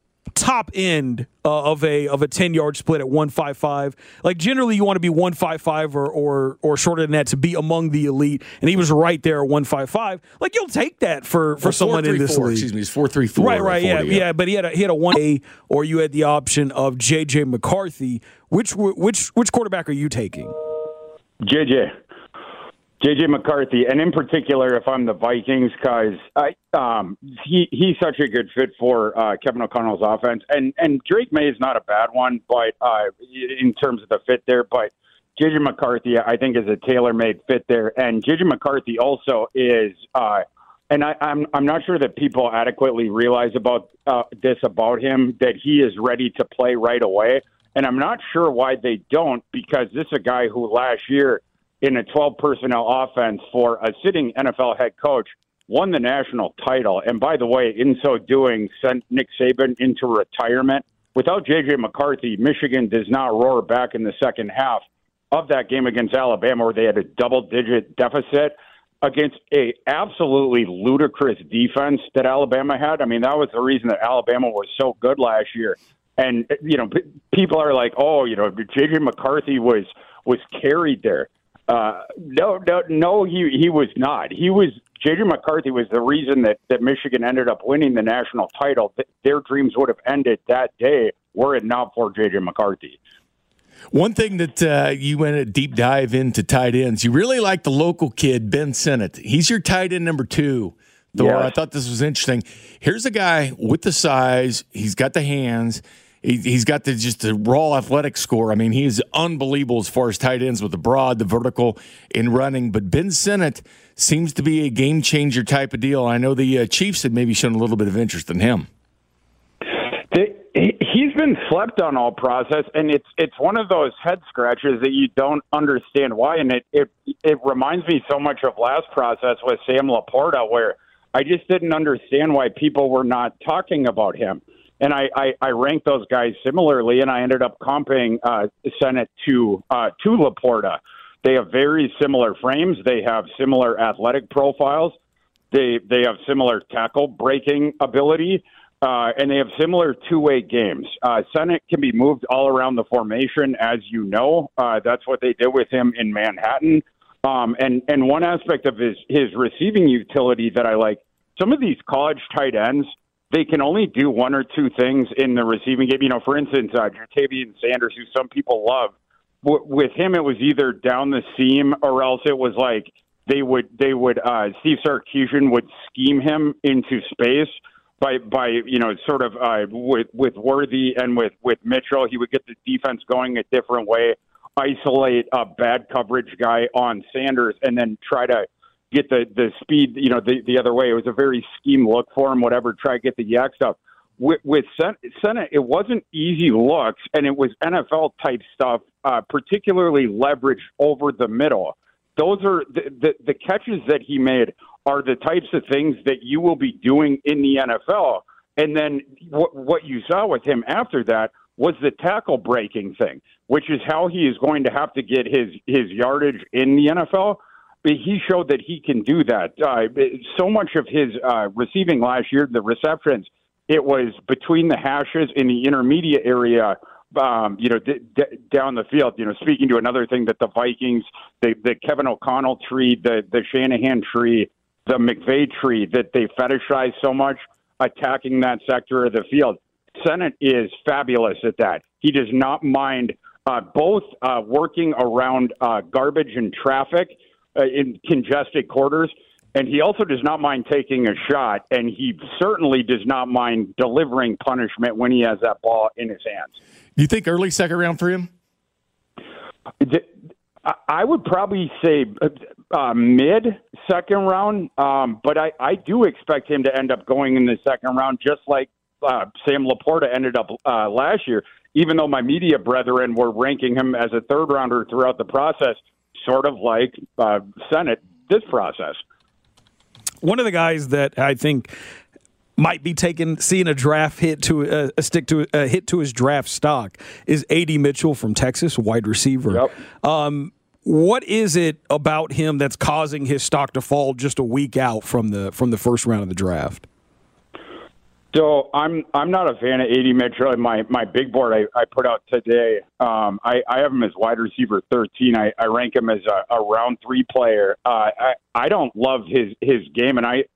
top end uh, of a of a ten yard split at one fifty-five. Like generally you want to be one fifty-five or or or shorter than that to be among the elite, and he was right there at one fifty-five. Like you'll take that for for Well, someone in this four, league. Excuse me, it's four three four. Right, right, yeah, forty, yeah, but he had a he had a one A, or you had the option of J J McCarthy. Which which which quarterback are you taking? J J. J J McCarthy, and in particular, if I'm the Vikings, because I um, he he's such a good fit for uh, Kevin O'Connell's offense, and and Drake May is not a bad one, but uh, in terms of the fit there, but J J McCarthy, I think, is a tailor-made fit there, and J J McCarthy also is, uh, and I, I'm I'm not sure that people adequately realize about uh, this about him, that he is ready to play right away, and I'm not sure why they don't, because this is a guy who last year, in a twelve personnel offense for a sitting N F L head coach, won the national title. And by the way, in so doing, sent Nick Saban into retirement. Without J J McCarthy, Michigan does not roar back in the second half of that game against Alabama, where they had a double-digit deficit against a absolutely ludicrous defense that Alabama had. I mean, that was the reason that Alabama was so good last year. And, you know, p- people are like, oh, you know, J J McCarthy was was carried there. Uh, no, no, no, he he was not. He was J J McCarthy was the reason that, that Michigan ended up winning the national title. Th- their dreams would have ended that day were it not for J J McCarthy. One thing that uh, you went a deep dive into tight ends, you really like the local kid, Ben Sinnott. He's your tight end number two. Thor, Yes. I thought this was interesting. Here's a guy with the size. He's got the hands. He, he's got the just the raw athletic score. I mean, he's unbelievable as far as tight ends with the broad, the vertical, in running. But Ben Sinnott seems to be a game changer type of deal. I know the uh, Chiefs had maybe shown a little bit of interest in him. The, he- he's been slept on all process, and it's it's one of those head scratches that you don't understand why. And it it it reminds me so much of last process with Sam Laporta, where I just didn't understand why people were not talking about him. And I, I, I ranked those guys similarly, and I ended up comping uh, Sinnott to uh, to Laporta. They have very similar frames. They have similar athletic profiles. They they have similar tackle breaking ability, uh, and they have similar two-way games. Uh, Sinnott can be moved all around the formation, as you know. Uh, that's what they did with him in Manhattan. Um, and and one aspect of his his receiving utility that I like, some of these college tight ends, they can only do one or two things in the receiving game. You know, for instance, uh, Jatavian Sanders, who some people love, w- with him it was either down the seam or else it was like they would they would uh, Steve Sarkisian would scheme him into space, by by you know sort of uh, with with Worthy and with with Mitchell. He would get the defense going a different way, isolate a bad coverage guy on Sanders, and then try to get the the speed you know the the other way. It was a very scheme look for him. Whatever, try to get the yak stuff. With, with Senate, it wasn't easy looks, and it was N F L type stuff, uh, particularly leverage over the middle. Those are the, the, the catches that he made are the types of things that you will be doing in the N F L. And then what, what you saw with him after that was the tackle breaking thing, which is how he is going to have to get his, his yardage in the N F L. But he showed that he can do that. Uh, so much of his uh, receiving last year, the receptions, it was between the hashes in the intermediate area, um, you know, d- d- down the field. You know, speaking to another thing that the Vikings, the, the Kevin O'Connell tree, the, the Shanahan tree, the McVay tree that they fetishize so much, attacking that sector of the field. Senate is fabulous at that. He does not mind uh, both uh, working around uh, garbage and traffic uh, in congested quarters, and he also does not mind taking a shot, and he certainly does not mind delivering punishment when he has that ball in his hands. Do you think early second round for him? I would probably say uh, mid second round, um, but I, I do expect him to end up going in the second round, just like uh, Sam Laporta ended up uh, last year, even though my media brethren were ranking him as a third rounder throughout the process, sort of like uh, Senate this process. One of the guys that I think might be taking seeing a draft hit to uh, a stick to a hit to his draft stock is A D Mitchell from Texas, wide receiver. Yep. Um, what is it about him that's causing his stock to fall just a week out from the from the first round of the draft? So I'm I'm not a fan of A D Mitchell. My my big board I, I put out today. Um, I, I have him as wide receiver thirteen. I, I rank him as a, a round three player. Uh, I I don't love his his game, and I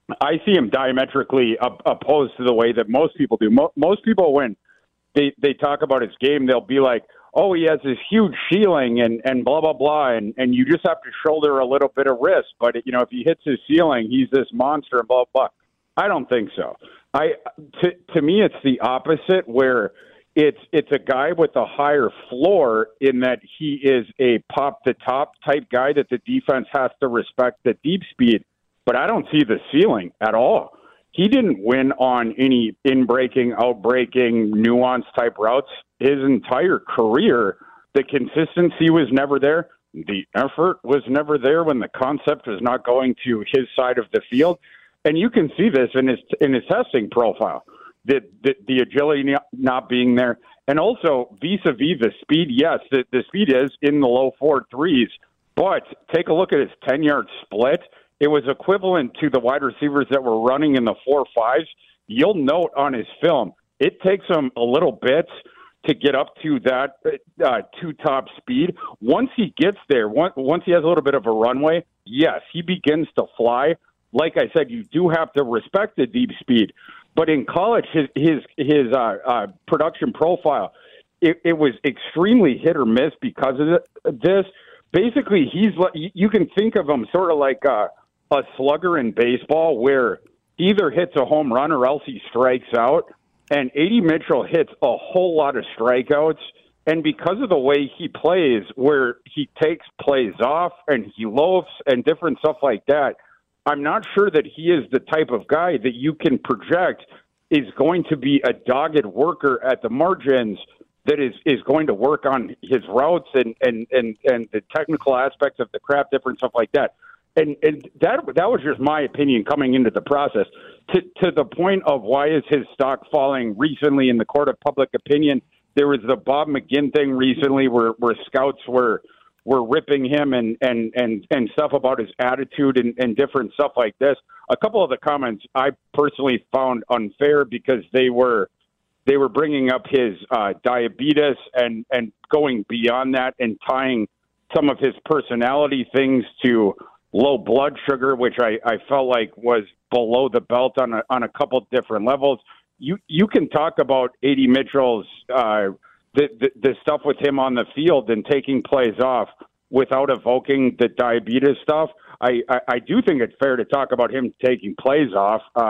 I see him diametrically op- opposed to the way that most people do. Mo- most people, when they they talk about his game, they'll be like, "Oh, he has this huge ceiling," and, and blah blah blah, and and you just have to shoulder a little bit of risk. But you know, if he hits his ceiling, he's this monster, and blah blah. I don't think so. I to to me, it's the opposite, where it's it's a guy with a higher floor in that he is a pop the top type guy that the defense has to respect the deep speed. But I don't see the ceiling at all. He didn't win on any in-breaking, out-breaking, nuance-type routes his entire career. The consistency was never there. The effort was never there when the concept was not going to his side of the field. And you can see this in his in his testing profile, the, the, the agility not being there. And also, vis-a-vis the speed, yes, the, the speed is in the low four threes. But take a look at his ten-yard split. It was equivalent to the wide receivers that were running in the four fives. You'll note on his film, it takes him a little bit to get up to that uh, two-top speed. Once he gets there, once, once he has a little bit of a runway, yes, he begins to fly. Like I said, you do have to respect the deep speed. But in college, his his, his uh, uh, production profile, it, it was extremely hit or miss because of this. Basically, he's you can think of him sort of like a, a slugger in baseball, where he either hits a home run or else he strikes out. And A D Mitchell hits a whole lot of strikeouts. And because of the way he plays, where he takes plays off and he loafs and different stuff like that, I'm not sure that he is the type of guy that you can project is going to be a dogged worker at the margins that is, is going to work on his routes and, and, and, and the technical aspects of the craft, different stuff like that. And, and that that was just my opinion coming into the process. To, to the point of why is his stock falling recently in the court of public opinion, there was the Bob McGinn thing recently where, where scouts were – were ripping him and, and, and, and stuff about his attitude and, and different stuff like this. A couple of the comments I personally found unfair because they were they were bringing up his uh, diabetes and, and going beyond that and tying some of his personality things to low blood sugar, which I, I felt like was below the belt on a, on a couple different levels. You you can talk about A D Mitchell's uh, The, the, the stuff with him on the field and taking plays off without evoking the diabetes stuff. I, I, I do think it's fair to talk about him taking plays off uh,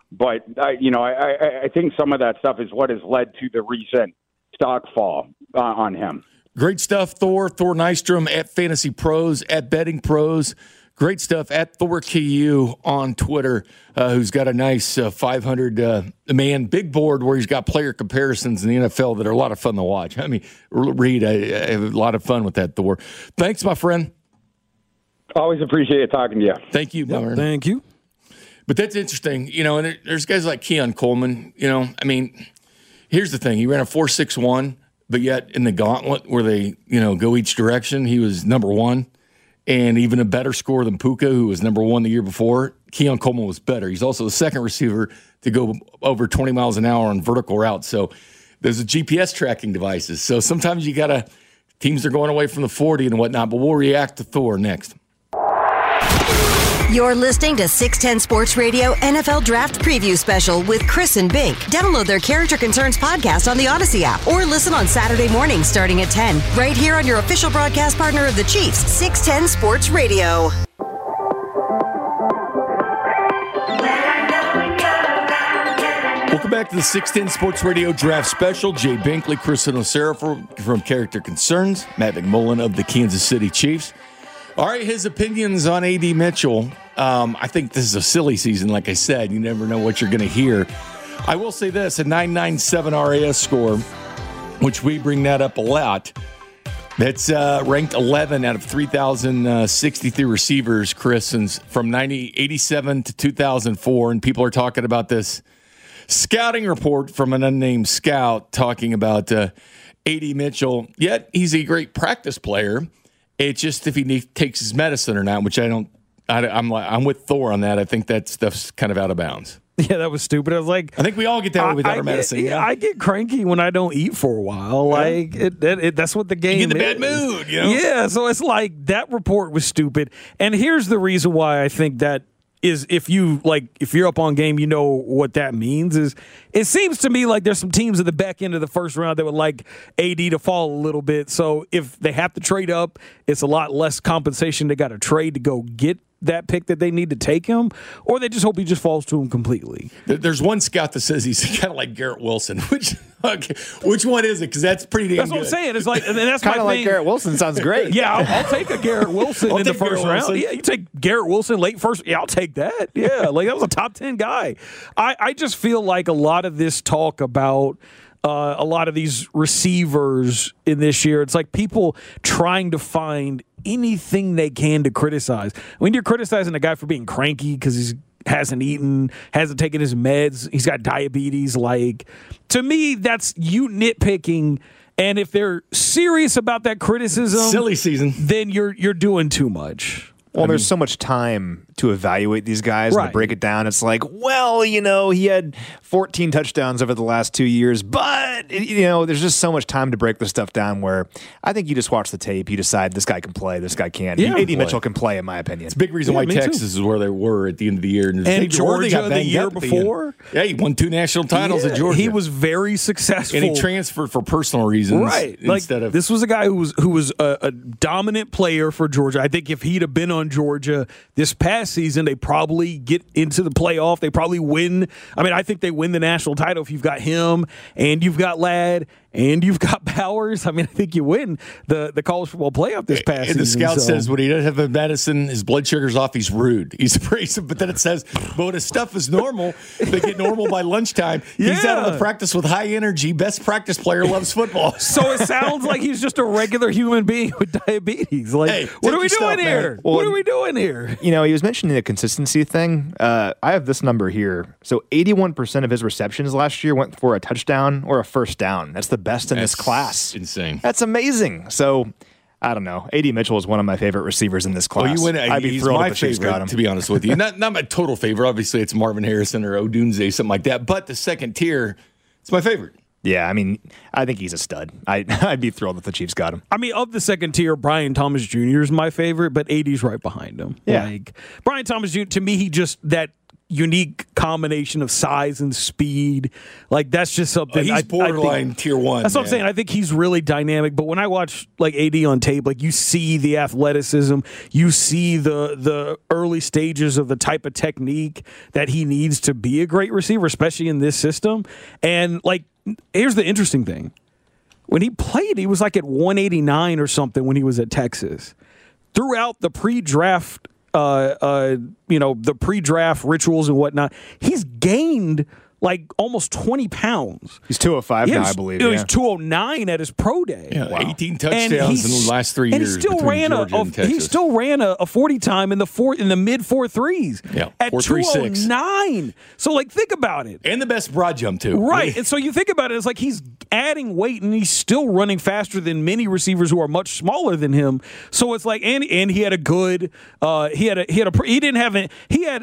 But I, you know, I, I, I think some of that stuff is what has led to the recent stock fall uh, on him. Great stuff, Thor. Thor Nystrom at Fantasy Pros, at Betting Pros. Great stuff at Thor K U on Twitter, uh, who's got a nice uh, five hundred uh, man big board where he's got player comparisons in the N F L that are a lot of fun to watch. I mean, Reed, I, I have a lot of fun with that, Thor. Thanks, my friend. Always appreciate talking to you. Thank you, yep, Thank you. But that's interesting, you know, and there, there's guys like Keon Coleman, you know, I mean, here's the thing. He ran a four six one, but yet in the gauntlet where they, you know, go each direction, he was number one. And even a better score than Puka, who was number one the year before. Keon Coleman was better. He's also the second receiver to go over twenty miles an hour on vertical routes. So there's a G P S tracking devices. So sometimes you got to, teams are going away from the forty and whatnot, but we'll react to Thor next. You're listening to six ten Sports Radio N F L Draft Preview Special with Chris and Bink. Download their Character Concerns podcast on the Odyssey app or listen on Saturday mornings starting at ten, right here on your official broadcast partner of the Chiefs, six ten Sports Radio. Welcome back to the six ten Sports Radio Draft Special. Jay Binkley, Chris Nocera from Character Concerns, Matt McMullen of the Kansas City Chiefs. All right, his opinions on A D Mitchell. Um, I think this is a silly season, like I said. You never know what you're going to hear. I will say this, a nine ninety-seven R A S score, which we bring that up a lot. That's uh, ranked eleven out of three thousand sixty-three receivers, Chris, since from nineteen eighty-seven to two thousand four. And people are talking about this scouting report from an unnamed scout talking about uh, A D Mitchell. Yet he's a great practice player. It's just if he need, takes his medicine or not, which I don't. I, I'm like I'm with Thor on that. I think that stuff's kind of out of bounds. Yeah, that was stupid. I was like, I think we all get that way without I, our medicine. Get, you know? I get cranky when I don't eat for a while. Yeah. Like it, it, it, that's what the game. You get in is. the bad mood. You know? Yeah, so it's like that report was stupid. And here's the reason why I think that is if you like if you're up on game, you know what that means is it seems to me like there's some teams at the back end of the first round that would like A D to fall a little bit. So if they have to trade up, it's a lot less compensation they got to trade to go get that pick that they need to take him, or they just hope he just falls to him completely. There's one scout that says he's kind of like Garrett Wilson. Which okay, which one is it? Because that's pretty damn That's good. what I'm saying. It's like, and that's kind of like thing. Garrett Wilson sounds great. Yeah, I'll, I'll take a Garrett Wilson I'll in the take first Garrett round. Wilson. Yeah, you take Garrett Wilson late first. Yeah, I'll take that. Yeah, like that was a top ten guy. I, I just feel like a lot of this talk about uh, a lot of these receivers in this year, it's like people trying to find anything they can to criticize. When you're criticizing a guy for being cranky because he's hasn't eaten, hasn't taken his meds, he's got diabetes, like, to me, that's you nitpicking. And if they're serious about that criticism, silly season, then you're you're doing too much. Well, I there's mean, so much time to evaluate these guys and Right. to break it down. It's like, well, you know, he had fourteen touchdowns over the last two years, but, you know, there's just so much time to break this stuff down where I think you just watch the tape, you decide this guy can play, this guy can't. Yeah. A D Boy. Mitchell can play, in my opinion. It's a big reason Yeah, why me too. Texas is where they were at the end of the year. And they- Georgia they got the banged year up at the end. before? Yeah, he won two national titles yeah, at Georgia. He was very successful. and he transferred for personal reasons, Right. Like, Instead of this was a guy who was who was a, a dominant player for Georgia. I think if he'd have been on Georgia this past season, they probably get into the playoff. They probably win. I mean, I think they win the national title if you've got him and you've got Ladd and you've got Bowers. I mean, I think you win the, the college football playoff this past and the season. scout so. says when he doesn't have a medicine, his blood sugar's off, he's rude. He's abrasive. But then it says, but when his stuff is normal, they get normal by lunchtime. He's out of Yeah. the practice with high energy. Best practice player, loves football. So it sounds like he's just a regular human being with diabetes. Like, Hey, what take are we your doing stuff, here? man. what Well, are we doing here? You know, he was mentioning the consistency thing. Uh, I have this number here. So eighty-one percent of his receptions last year went for a touchdown or a first down. That's the best in this That's class. insane. That's amazing. So, I don't know. A D Mitchell is one of my favorite receivers in this class. Well, you win. I'd be He's thrilled my if the Chiefs got favorite, him. to be honest with you. Not not my total favorite. Obviously, it's Marvin Harrison or Odunze, something like that. But the second tier, it's my favorite. Yeah, I mean, I think he's a stud. I, I'd be thrilled if the Chiefs got him. I mean, of the second tier, Brian Thomas Junior is my favorite, but A D's right behind him. Yeah. Like, Brian Thomas Junior, to me, he just, that unique combination of size and speed. Like, that's just something. Uh, he's I, borderline I think, tier one. That's what man. I'm saying. I think he's really dynamic. But when I watch like A D on tape, like you see the athleticism, you see the the early stages of the type of technique that he needs to be a great receiver, especially in this system. And like, here's the interesting thing: when he played, he was like at one eighty-nine or something when he was at Texas. Throughout the pre-draft. Uh, uh, you know, the pre-draft rituals and whatnot, he's gained like almost twenty pounds. He's two oh five yeah, now, I believe. Yeah. Yeah. He's two oh nine at his pro day. Yeah, wow. eighteen touchdowns in the last three and years. He still between ran Georgia a, and a he Texas. still ran a, a forty time in the four in the mid four threes. Yeah, at two oh nine. So like, think about it. And the best broad jump too. Right. And so you think about it, it's like he's adding weight and he's still running faster than many receivers who are much smaller than him. So it's like, and and he had a good, uh, he had a he had a he didn't have a, he had.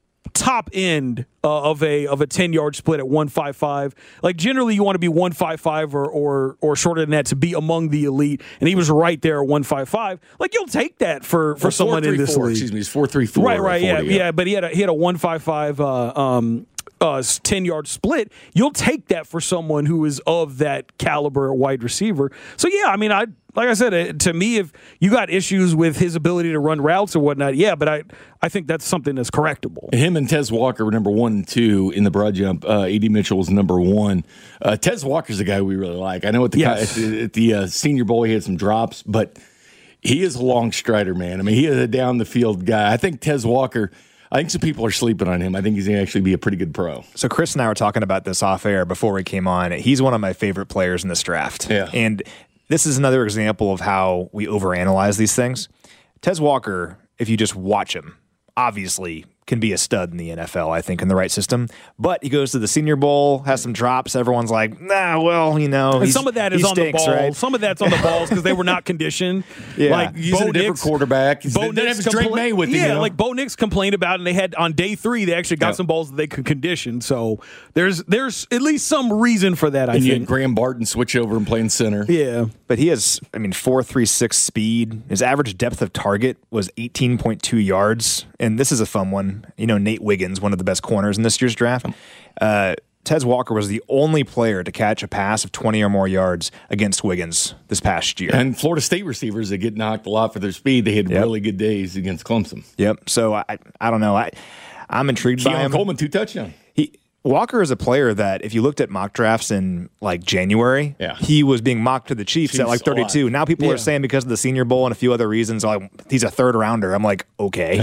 top end uh, of a of a ten yard split at one fifty-five. Like generally you want to be one fifty-five or or or shorter than that to be among the elite, and he was right there at one fifty-five. Like you'll take that for for well, someone in this league. Excuse me, it's four three four. Right, right, yeah, forty, yeah, yeah. But he had a he had a one fifty-five uh, um uh ten yard split. You'll take that for someone who is of that caliber wide receiver. So yeah, I mean I. Like I said, uh, to me, if you got issues with his ability to run routes or whatnot, yeah, but I, I think that's something that's correctable. Him and Tez Walker were number one and two in the broad jump. Uh, A D Mitchell was number one. Uh, Tez Walker's a guy we really like. I know at the Yes. at the, at the uh, Senior Bowl he had some drops, but he is a long strider, man. I mean, he is a down the field guy. I think Tez Walker. I think some people are sleeping on him. I think he's going to actually be a pretty good pro. So Chris and I were talking about this off air before we came on. He's one of my favorite players in this draft. Yeah. And this is another example of how we overanalyze these things. Tez Walker, if you just watch him, obviously can be a stud in the N F L, I think, in the right system. But he goes to the Senior Bowl, has some drops. Everyone's like, nah, well, you know. And some of that is on stinks, the ball. right? Some of that's on the balls because they were not conditioned. Yeah. Like He's Bo a different Nix, quarterback. He's, Bo they didn't have Nix his Drake compla- May with him. Yeah, you know? like Bo Nix complained about it, and they had on day three they actually got Yeah. some balls that they could condition. So there's there's at least some reason for that. I and you had think. Graham Barton switch over and play in center. Yeah. But he has, I mean, four three six speed. His average depth of target was eighteen point two yards. And this is a fun one. You know, Nate Wiggins, one of the best corners in this year's draft. Uh, Tez Walker was the only player to catch a pass of twenty or more yards against Wiggins this past year. And Florida State receivers that get knocked a lot for their speed, they had Yep. really good days against Clemson. Yep. So I, I don't know. I, I'm intrigued by Keon him. Coleman, two touchdowns. He Walker is a player that if you looked at mock drafts in like January, Yeah. he was being mocked to the Chiefs, Chiefs at like a lot. thirty-two. Now people Yeah. are saying because of the Senior Bowl and a few other reasons, like he's a third rounder. I'm like, okay.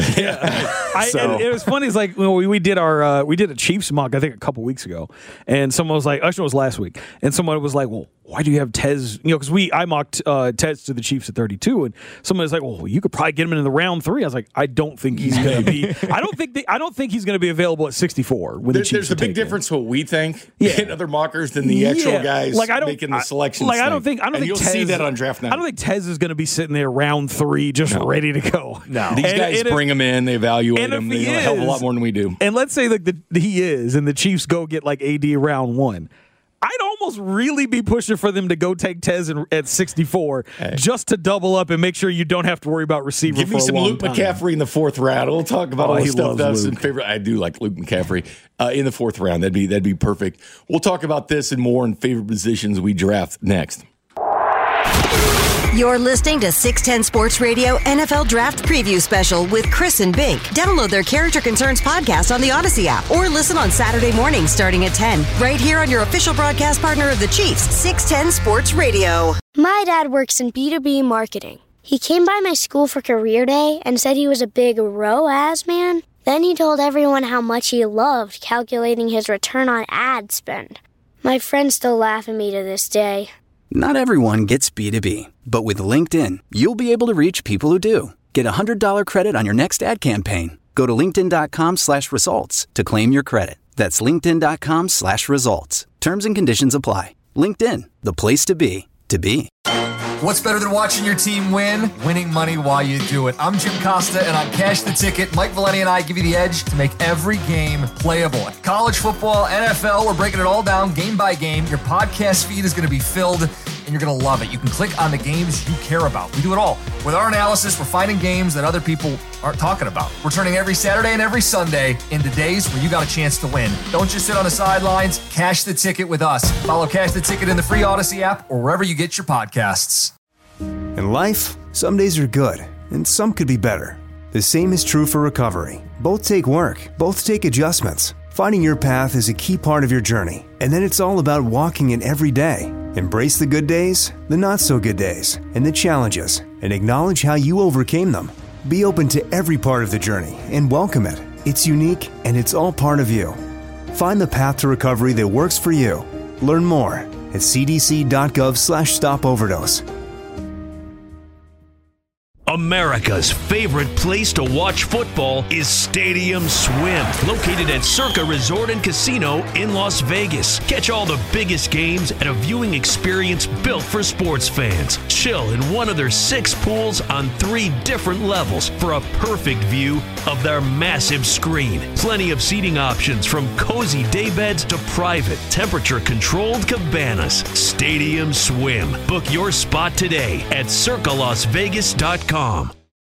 I, So- and it was funny. It's like when we, we did our uh, we did a Chiefs mock I think a couple weeks ago, and someone was like, actually it was last week, and someone was like, well, why do you have Tez? You know, because we I mocked uh, Tez to the Chiefs at thirty-two, and someone was like, well, you could probably get him in the round three. I was like, I don't think he's going to be. I don't think the, I don't think he's going to be available at sixty-four. When There, the Chiefs there's a are big taken. difference what we think Yeah. in other mockers than the actual Yeah. guys like, I don't, making the I- selections. Like I don't think I don't and think you'll Tez, see that on draft night. I don't think Tez is going to be sitting there round three just ready to go. No. These And- guys and if- bring them in, they evaluate and if them. he They know a hell of a is- lot more than we do. And let's say that the, he is, and the Chiefs go get like A D round one. I'd almost really be pushing for them to go take Tez in, at sixty-four just to double up and make sure you don't have to worry about receiver Give for me a some long Luke time. McCaffrey in the fourth round. We'll talk about Oh, all the he stuff loves that's in Luke. favorite. I do like Luke McCaffrey uh, in the fourth round. That'd be that'd be perfect. We'll talk about this and more in favorite positions we draft next. You're listening to six ten Sports Radio N F L Draft Preview Special with Chris and Bink. Download their Character Concerns podcast on the Odyssey app or listen on Saturday mornings starting at ten, right here on your official broadcast partner of the Chiefs, six ten Sports Radio. My dad works in B two B marketing. He came by my school for career day and said he was a big R O A S man. Then he told everyone how much he loved calculating his return on ad spend. My friends still laugh at me to this day. Not everyone gets B two B, but with LinkedIn, you'll be able to reach people who do. Get a one hundred dollars credit on your next ad campaign. Go to linkedin.com slash results to claim your credit. That's linkedin.com slash results. Terms and conditions apply. LinkedIn, the place to be, to be. What's better than watching your team win? Winning money while you do it. I'm Jim Costa, and on Cash the Ticket, Mike Valeni and I give you the edge to make every game playable. College football, N F L, we're breaking it all down game by game. Your podcast feed is going to be filled and you're going to love it. You can click on the games you care about. We do it all. With our analysis, we're finding games that other people aren't talking about. We're turning every Saturday and every Sunday into days where you got a chance to win. Don't just sit on the sidelines. Cash the ticket with us. Follow Cash the Ticket in the free Odyssey app or wherever you get your podcasts. In life, some days are good, and some could be better. The same is true for recovery. Both take work, both take adjustments. Finding your path is a key part of your journey, and then it's all about walking it every day. Embrace the good days, the not so good days, and the challenges, and acknowledge how you overcame them. Be open to every part of the journey and welcome it. It's unique, and it's all part of you. Find the path to recovery that works for you. Learn more at c d c dot gov slash stop overdose. America's favorite place to watch football is Stadium Swim, located at Circa Resort and Casino in Las Vegas. Catch all the biggest games at a viewing experience built for sports fans. Chill in one of their six pools on three different levels for a perfect view of their massive screen. Plenty of seating options from cozy daybeds to private, temperature-controlled cabanas. Stadium Swim. Book your spot today at circa las vegas dot com.